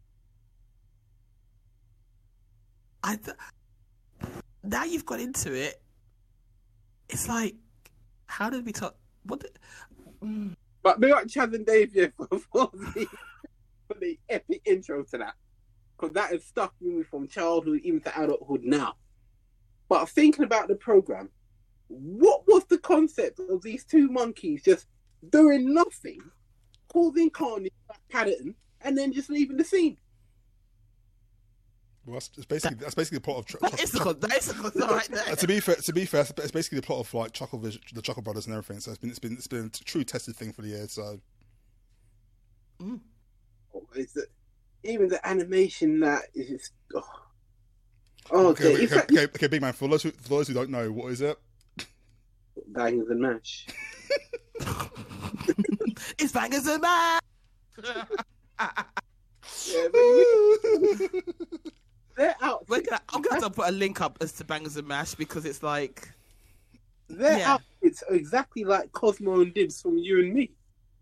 Now you've got into it. It's like, how did we talk? But we got Chaz and Dave here for the epic intro to that, because that has stuck with me from childhood even to adulthood now. But thinking about the program, what was the concept of these two monkeys just doing nothing, causing carnage like Paddington, and then just leaving the scene? Well, that's basically the plot of. That is the concept right there. To be fair, it's basically the plot of like the Chuckle Brothers and everything. So it's been a true tested thing for the years. So, even the animation that is just. Oh, okay. Okay, big man. For those who don't know, what is it? Bangers and mash. It's bangers and mash. Their outfits. I'm gonna have to put a link up as to Bangers and Mash because it's like their outfits are exactly like Cosmo and Dibs from You and Me.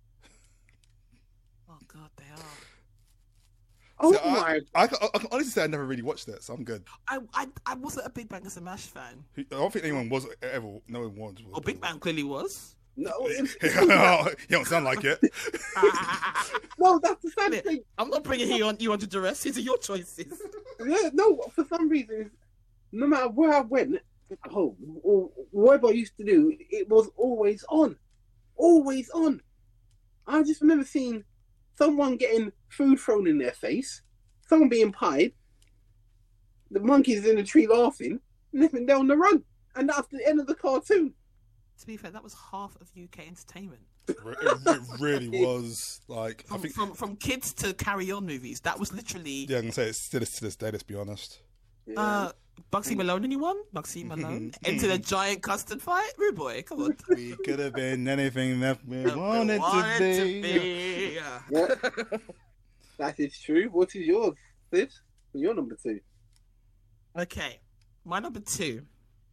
Oh god, they are. Oh so my! I can honestly say I never really watched it, so I'm good. I wasn't a big Bangers and Mash fan. I don't think anyone was ever. No one was. Oh, Big Man clearly was. No, you don't sound like it. No, that's the sad thing. I'm not bringing you onto duress. These are your choices. Yeah, no, for some reason, no matter where I went, home, or whatever I used to do, it was always on. Always on. I just remember seeing someone getting food thrown in their face, someone being pied, the monkeys in the tree laughing, and then down the run. And that's the end of the cartoon. To be fair, that was half of UK entertainment. It really was. Like from kids to Carry On movies. That was literally. Yeah, I'm gonna say it's still to this day. Let's be honest. Bugsy Malone, anyone? Bugsy Malone into the giant custard fight. Rude boy, come on. We could have been anything that we wanted to be. Yeah. That is true. What is yours, Sid? Your number 2. Okay, my number 2.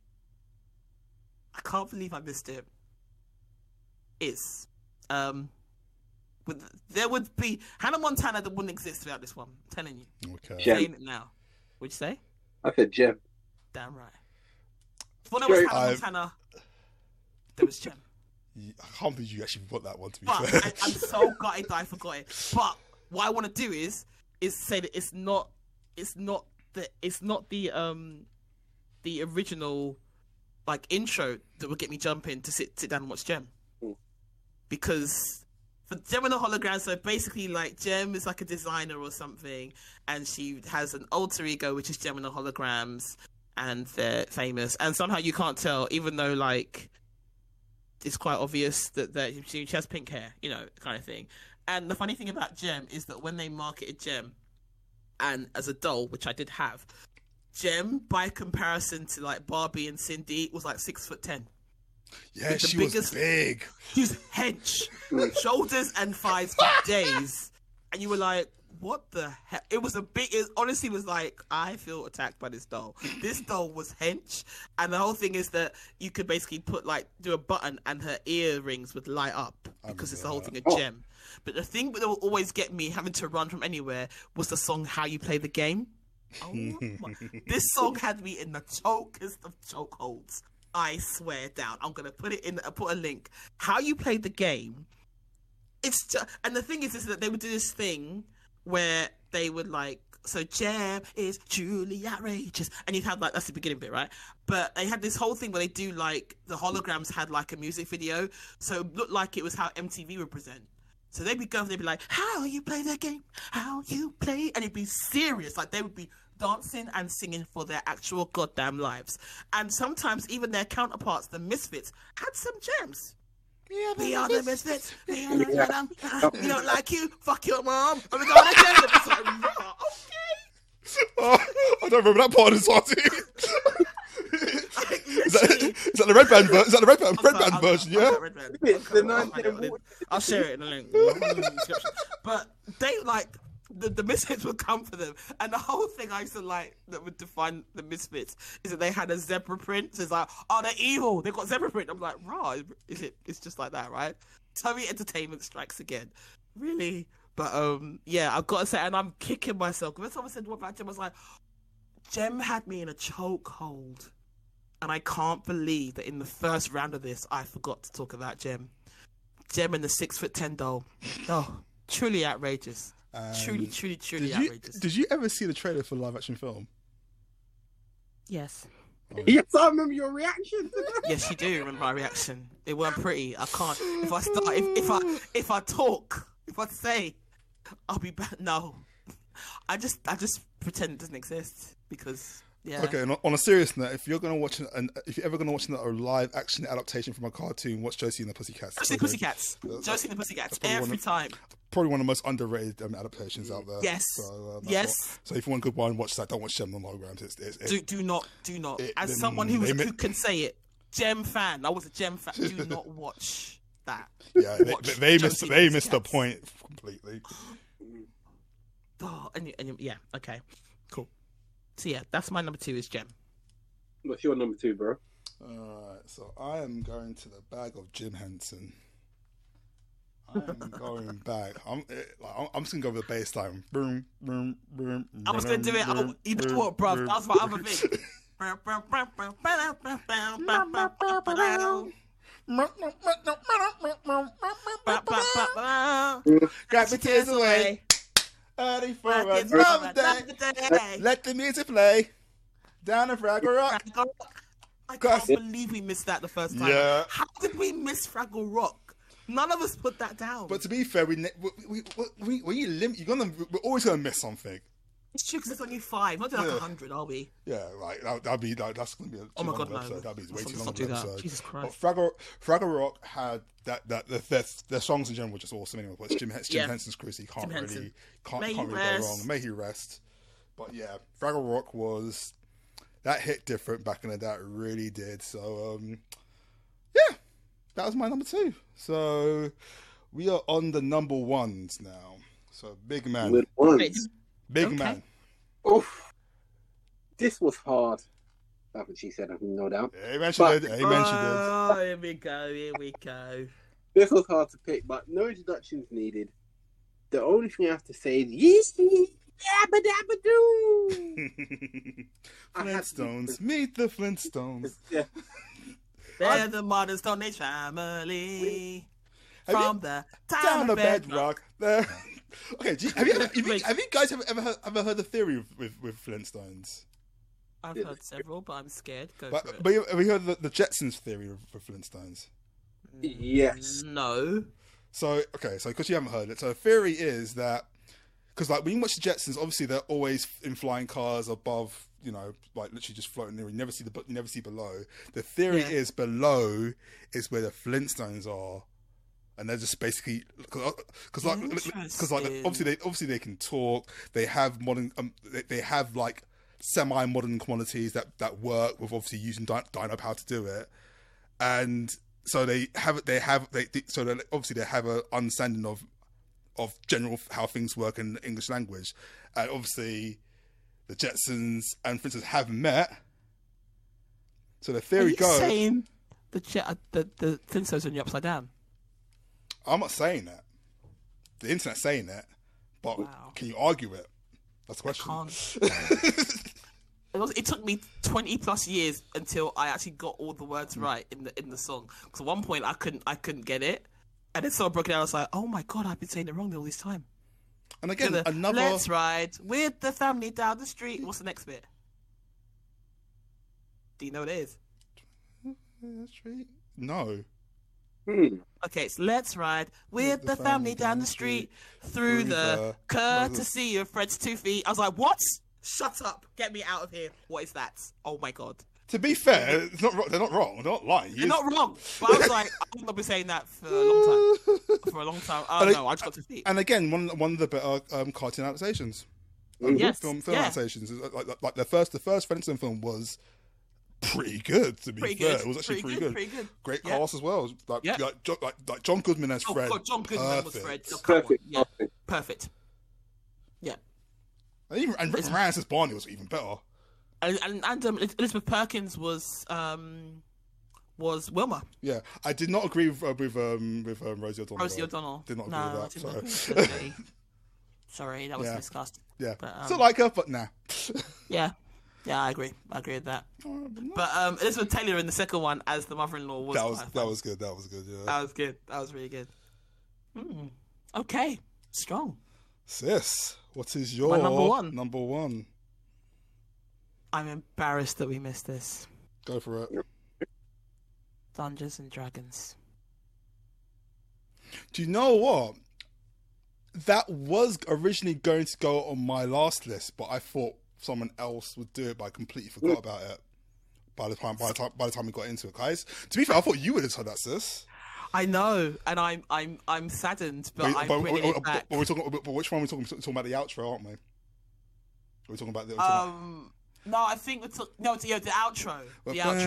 I can't believe I missed it. Is there would be Hannah Montana that wouldn't exist without this one. I'm telling you. Okay. I'm saying it now. What'd you say? I said Gem. Damn right. When there was Hannah Montana, there was Gem. I can't believe you actually put that one. To be but fair, I'm so gutted that I forgot it. But what I want to do is say that it's not the original like intro that would get me jumping to sit down and watch Gem. Because for Gem and the Holograms, so basically like Gem is like a designer or something, and she has an alter ego which is Gem and the Holograms, and they're famous, and somehow you can't tell, even though like it's quite obvious that she has pink hair, you know, kind of thing. And the funny thing about Gem is that when they marketed Gem and as a doll, which I did have, Jem, by comparison to like Barbie and Cindy, was like 6'10". Yeah, she was big. She was hench, shoulders and thighs for days, and you were like, "What the hell?" It was it honestly was like, I feel attacked by this doll. This doll was hench, and the whole thing is that you could basically do a button, and her earrings would light up because it's the whole thing of Jem. But the thing that will always get me having to run from anywhere was the song "How You Play the Game." Oh my. This song had me in the chokest of chokeholds. I swear down. I'm gonna put a link. How You Play the Game. It's just, and the thing is that they would do this thing where they would like, so Jem is truly outrageous, and you'd have like, that's the beginning bit, right? But they had this whole thing where they do like, the holograms had like a music video, so it looked like it was how MTV would present. So they'd be like, how you play the game, how you play, and it'd be serious, like they would be dancing and singing for their actual goddamn lives. And sometimes even their counterparts, the Misfits, had some gems. We are the Misfits. We are the we don't like you. Fuck your mom. And we're going to tell them. It's like, okay. Oh, I don't remember that part of the song. Is that the Red Band version? Is that the Red Band version? Yeah. I'll share it in a link. But they like the Misfits would come for them, and the whole thing I used to like that would define the Misfits is that they had a zebra print. So it's like, oh, they're evil. They've got zebra print. I'm like, raw. Is it? It's just like that, right? Toei Entertainment strikes again. Really? But yeah, I've got to say, and I'm kicking myself. When someone said what about Jem, I was like, Jem had me in a chokehold. And I can't believe that in the first round of this, I forgot to talk about Jem. Jem and the 6'10" doll. Oh, truly outrageous. Truly outrageous. Did you ever see the trailer for the live action film? Yes. Oh. Yes, I remember your reaction. Yes, you do remember my reaction. It weren't pretty. I can't. If I start, if I talk, if I say, I'll be back. No, I just pretend it doesn't exist because. Yeah. Okay, on a serious note, if you're ever going to watch a live action adaptation from a cartoon, watch Josie and the Pussycats. Josie and the Pussycats. Josie and the Pussycats every time. Probably one of the most underrated adaptations out there. Yes. So, yes. So if you want a good one, watch that. Don't watch Jem on holograms. Do not. As someone who can say it, Jem fan. I was a Jem fan. Do not watch that. Yeah, they missed the point completely. Oh, and yeah, okay, cool. So yeah, that's my number 2 is Jem. What's your number 2, bro? Alright, so I am going to the bag of Jim Henson. I am going back. I'm just gonna go with the bass line. Boom, boom, boom. I was gonna do it. You know what, bro? That was my other thing. Grab your tears away. Early for another day. Let the music play. Down in Fraggle Rock. I can't believe we missed that the first time. Yeah. How did we miss Fraggle Rock? None of us put that down. But to be fair, we're always gonna miss something. It's true because it's only 5. Not like 100, are we? Yeah, right. That'd be that's gonna be a oh my god, no. Episode. That'd be way too long of an episode. Jesus Christ. But Fraggle Rock had their songs in general were just awesome anyway. But it's Jim Henson's crew, so you can't really go wrong. May he rest. But yeah, Fraggle Rock was that hit different back in the day. It really did. So yeah, that was my number 2. So we are on the number 1s now. So big man. Big man. Oof. This was hard. That's what she said, no doubt. Amen, she did. Oh, here we go. This was hard to pick, but no introductions needed. The only thing I have to say is Yabba Dabba Doo. Flintstones. Meet the Flintstones. Yeah. They're the modern Stone Age family. From the down the bedrock. Okay, have you guys ever heard the theory with Flintstones? I've heard several, but I'm scared. But have you heard the Jetsons theory with Flintstones? Yes. No. So because you haven't heard it, so the theory is that because like when you watch the Jetsons, obviously they're always in flying cars above, like literally just floating there. You never see below. The theory is below is where the Flintstones are. And they're just basically because obviously they can talk. They have modern. They have like semi-modern quantities that work with obviously using Dino power to do it, and so they have an understanding of general how things work in the English language, and obviously the Jetsons and Flintstones have met. So the theory goes. Are you saying the Flintstones are upside down? I'm not saying that. The internet's saying that, but can you argue it? That's the question. I can't. It took me 20 plus years until I actually got all the words right in the song. Because at one point I couldn't get it, and then someone broke it down. I was like, oh my god, I've been saying it wrong all this time. And again, another. Let's ride with the family down the street. What's the next bit? Do you know what it is? No. Okay, it's let's ride with the family down the street through the courtesy of Fred's 2 feet. I was like, what? Shut up. Get me out of here. What is that? Oh my god. To be fair, it's not. They're not wrong. They're not lying. They're not wrong. But I was like, I've not been saying that for a long time. I don't know. I just got 2 feet. And again, one of the better cartoon adaptations. Yes. Film adaptations. Like the first Flintstone film was pretty good. To be fair, it was actually pretty good. Great cast as well. Like John Goodman as Fred. God, John Goodman was Fred. Perfect. Yeah. Perfect. Yeah. And Rick Moranis as Barney was even better. And Elizabeth Perkins was Wilma. Yeah, I did not agree with Rosie O'Donnell. Rosie O'Donnell. Did not agree with that. Sorry. Sorry, that was disgusting. Yeah, but, still like her, but nah. Yeah, I agree. I agree with that. But Elizabeth Taylor in the second one as the mother-in-law was that was good. That was good. Yeah, that was good. That was really good. Okay, strong. Sis, what is your number one? I'm embarrassed that we missed this. Go for it. Dungeons and Dragons. Do you know what? That was originally going to go on my last list, but I thought someone else would do it, but I completely forgot about it. By the time we got into it, guys. To be fair, I thought you would have said that, sis. I know, and I'm saddened, but I'm bringing it back. But which one are we talking? We're talking about the outro, aren't we? Are we talking about the? No, I think the outro. The outro.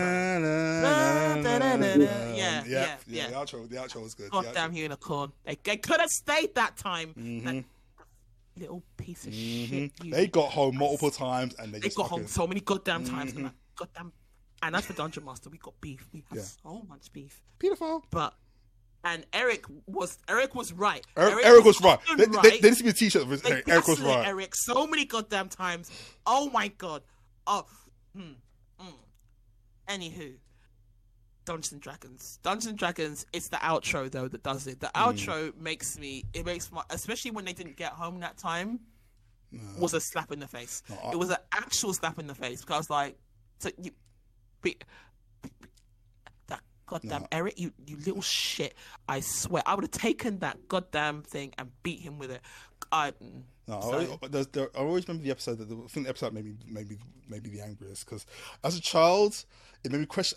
Yeah. The outro was good. Goddamn unicorn! They could have stayed that time. That little piece of shit. They got home multiple times, and they got home so many goddamn times. And goddamn. And as for Dungeon Master, we got beef. We have so much beef. Beautiful. And Eric was right. Eric was right. There needs to be a T-shirt with Eric was right. Eric, so many goddamn times. Oh my god. Oh. Anywho, Dungeons and Dragons. Dungeons and Dragons. It's the outro though that does it. The outro makes my, especially when they didn't get home that time, was a slap in the face. It was an actual slap in the face because like, so you. That goddamn Eric, you little shit! I swear, I would have taken that goddamn thing and beat him with it. I always remember the episode. I think the episode made me the angriest because as a child, it made me question.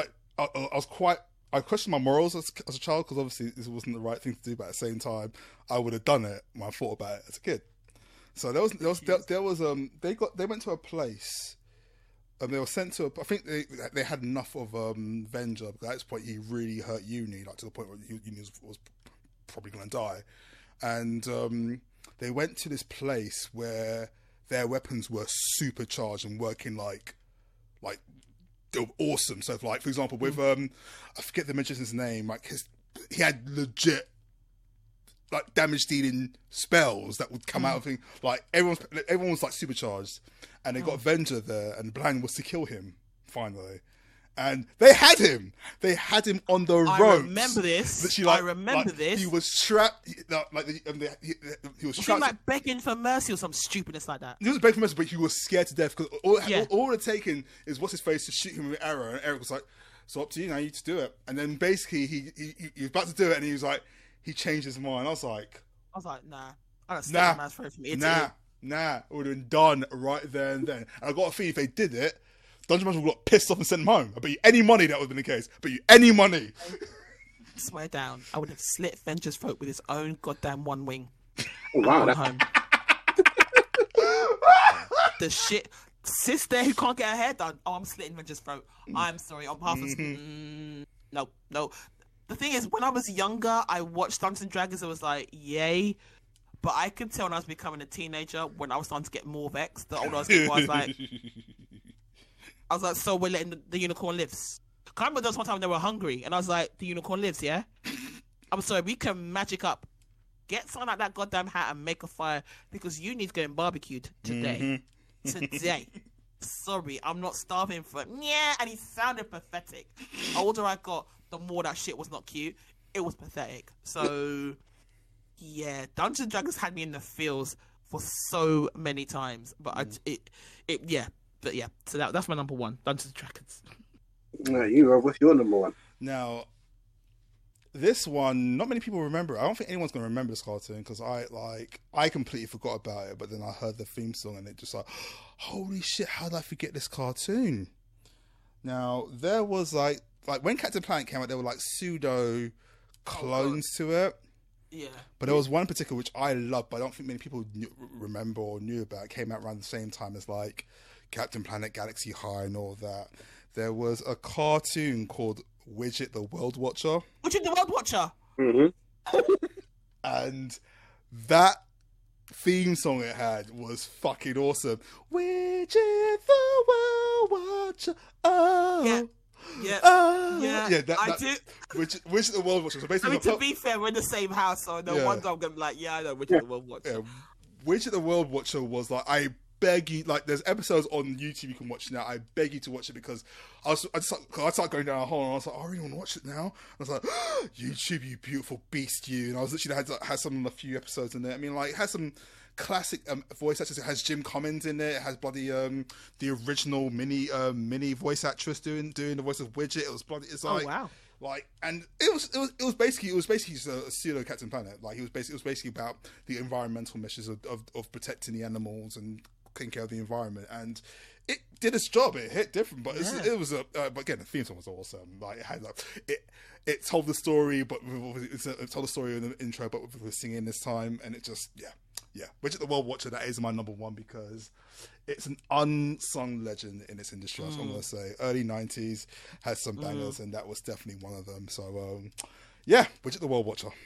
I questioned my morals as a child because obviously this wasn't the right thing to do, but at the same time, I would have done it when I thought about it as a kid. So they went to a place. They were sent to I think they had enough of Venger, but at this point he really hurt Uni, like to the point where Uni was probably going to die. And they went to this place where their weapons were supercharged and working like they were awesome. So, like for example, with I forget the magician's name, like he had legit like damage dealing spells that would come out of him. Like everyone was like supercharged. And they got Venger there, and the plan was to kill him, finally. And they had him. They had him on the ropes. I remember this. I remember this. He was trapped. He was trapped. Like begging for mercy or some stupidness like that. He was begging for mercy, but he was scared to death because all it taken is what's his face to shoot him with an arrow. And Eric was like, "So up to you now. You to do it." And then basically he was about to do it, and he was like, he changed his mind. I was like, nah. I don't stand man's throat from ear to ear. Nah, it would have been done right there and then. And I got a feeling if they did it, Dungeon Master would have got pissed off and sent him home. I bet you any money that would have been the case. I bet you any money. Swear down, I would have slit Venger's throat with his own goddamn one wing. Wow. Home. The shit. sis there who can't get her hair done. Oh, I'm slitting Venge's throat. I'm sorry on behalf of. No. The thing is, when I was younger, I watched Dungeons and Dragons. It was like, yay. But I could tell when I was becoming a teenager, when I was starting to get more vexed, the older I was getting, I was like, so we're letting the unicorn lives. I remember there was one time they were hungry, and I was like, the unicorn lives, yeah? I'm sorry, we can magic up. Get something like that goddamn hat and make a fire, because you need getting barbecued today. Today. Sorry, I'm not starving for it. Yeah, and he sounded pathetic. The older I got, the more that shit was not cute. It was pathetic. So, yeah, Dungeons and Dragons had me in the feels for so many times. But so that's my number one, Dungeons and Dragons. No, what's your number one? Now, this one, not many people remember. I don't think anyone's going to remember this cartoon because I completely forgot about it. But then I heard the theme song and it just like, holy shit, how did I forget this cartoon? Now, there was like when Captain Planet came out, there were like pseudo clones to it. Yeah. But there was one particular which I loved, but I don't think many people remember or knew about. It came out around the same time as like Captain Planet, Galaxy High, and all that. There was a cartoon called Widget the World Watcher. Widget the World Watcher. Mm-hmm. And that theme song it had was fucking awesome. Widget the World Watcher. Oh. Yeah. I do. Widget the World Watcher. So basically, to be fair, we're in the same house, so no wonder I'm gonna be like, I know Widget the World Watcher. Yeah. Widget the World Watcher was like, I beg you, like, there's episodes on YouTube you can watch now. I beg you to watch it because I started going down a hole and I was like, I really want to watch it now. I was like, YouTube, you beautiful beast, you. And I was literally had some of a few episodes in there. I mean, like, it has some classic voice actors. It has Jim Cummins in it. It has bloody the original mini voice actress doing the voice of Widget. It was bloody. It's like, oh wow. Like, and it was basically just a pseudo Captain Planet. Like, it was basically about the environmental measures of protecting the animals and taking care of the environment, and it did its job. It hit different, but it was but again, the theme song was awesome. Like, it had it told the story, but it told the story in the intro, but with singing this time, and it just Widget the World Watcher, that is my number one because it's an unsung legend in this industry. That's what I'm gonna say. Early 90s had some bangers, and that was definitely one of them. So Widget the World Watcher.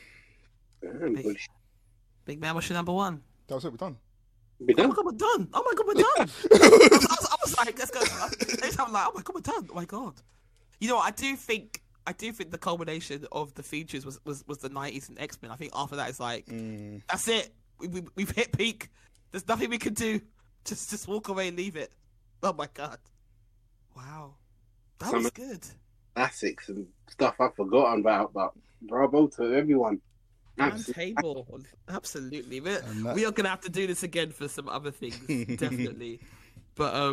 Big man, what's your number one? That was it. We're done. Oh my god, we're done! Oh my god, we're done! I was like, let's go. I'm like, oh my god, we're done! Oh my god! You know what? I do think the culmination of the features was the 90s and X-Men. I think after that, it's like, that's it. We've hit peak. There's nothing we can do. Just walk away and leave it. Oh my god! Wow, that was good. Classics and stuff I've forgotten about, but bravo to everyone. Table, absolutely. We are gonna have to do this again for some other things, definitely. But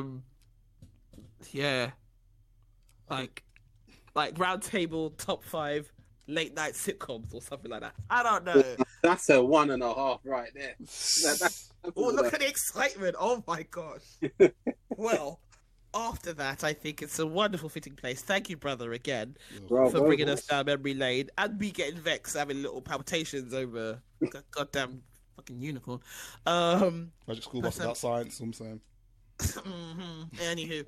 yeah, like round table top 5 late night sitcoms or something like that. I don't know. That's a 1.5 right there. Look at the excitement! Oh my gosh. Well, after that, I think it's a wonderful fitting place. Thank you, brother, again for bringing us down memory lane and me getting vexed, having little palpitations over goddamn fucking unicorn. Magic School Bus without science. I'm saying. Anywho,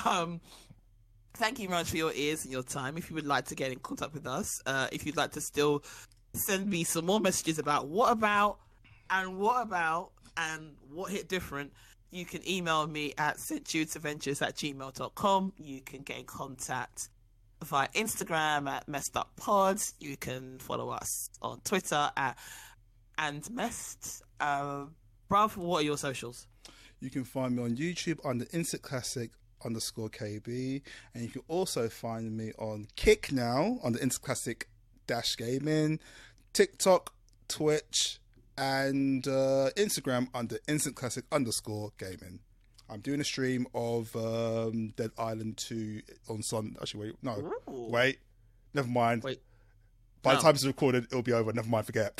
thank you very much for your ears and your time. If you would like to get in contact with us, if you'd like to still send me some more messages about what and what hit different, you can email me at stjudesaventures@gmail.com. You can get in contact via Instagram at messeduppod. You can follow us on Twitter at andmest. Bruv, what are your socials? You can find me on YouTube under InstantClassic_KB, and you can also find me on Kick now under InstantClassic-Gaming, TikTok, Twitch, and Instagram under InstantClassic_Gaming. I'm doing a stream of Dead Island 2 on Sunday. Actually, wait, never mind. By the time it's recorded, it'll be over. Never mind, forget.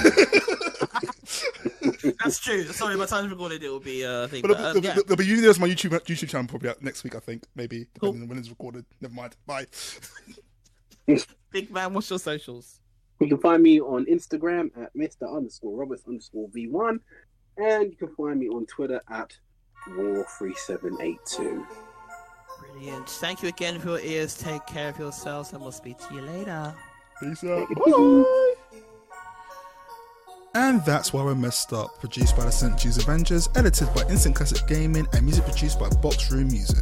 That's true. Sorry, by the time it's recorded, it'll be a thing. There'll be videos on my YouTube channel probably out next week, I think. Maybe, depending on when it's recorded. Never mind. Bye. Big man, what's your socials? You can find me on Instagram at Mr_Roberts_V1, and you can find me on Twitter at War3782. Brilliant. Thank you again for your ears. Take care of yourselves, and we'll speak to you later. Peace out. Bye. And that's why we're messed up. Produced by the St. Jude's Avengers, edited by Instant Classic Gaming, and music produced by Box Room Music.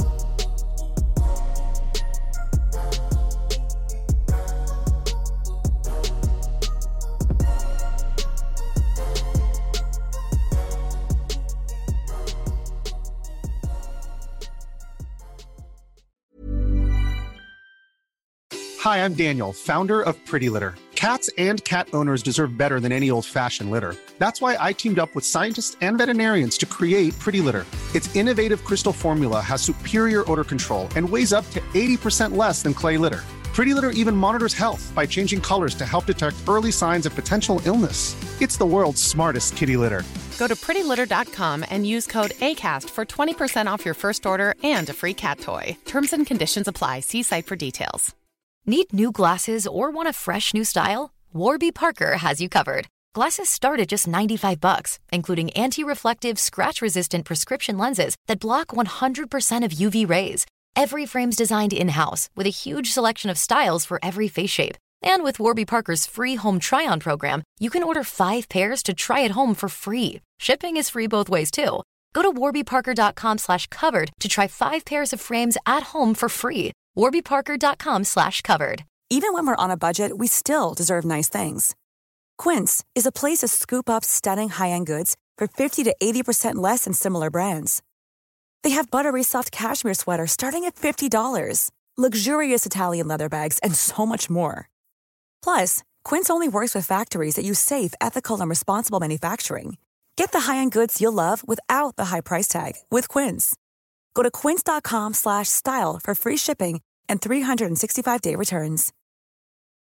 Hi, I'm Daniel, founder of Pretty Litter. Cats and cat owners deserve better than any old-fashioned litter. That's why I teamed up with scientists and veterinarians to create Pretty Litter. Its innovative crystal formula has superior odor control and weighs up to 80% less than clay litter. Pretty Litter even monitors health by changing colors to help detect early signs of potential illness. It's the world's smartest kitty litter. Go to prettylitter.com and use code ACAST for 20% off your first order and a free cat toy. Terms and conditions apply. See site for details. Need new glasses or want a fresh new style? Warby Parker has you covered. Glasses start at just $95, including anti-reflective, scratch-resistant prescription lenses that block 100% of UV rays. Every frame's designed in-house with a huge selection of styles for every face shape. And with Warby Parker's free home try-on program, you can order 5 pairs to try at home for free. Shipping is free both ways, too. Go to warbyparker.com/covered to try 5 pairs of frames at home for free. warbyparker.com/covered. Even when we're on a budget, we still deserve nice things. Quince is a place to scoop up stunning high-end goods for 50 to 80% less than similar brands. They have buttery soft cashmere sweaters starting at $50, luxurious Italian leather bags, and so much more. Plus, Quince only works with factories that use safe, ethical, and responsible manufacturing. Get the high-end goods you'll love without the high price tag with Quince. Go to quince.com/style for free shipping and 365-day returns.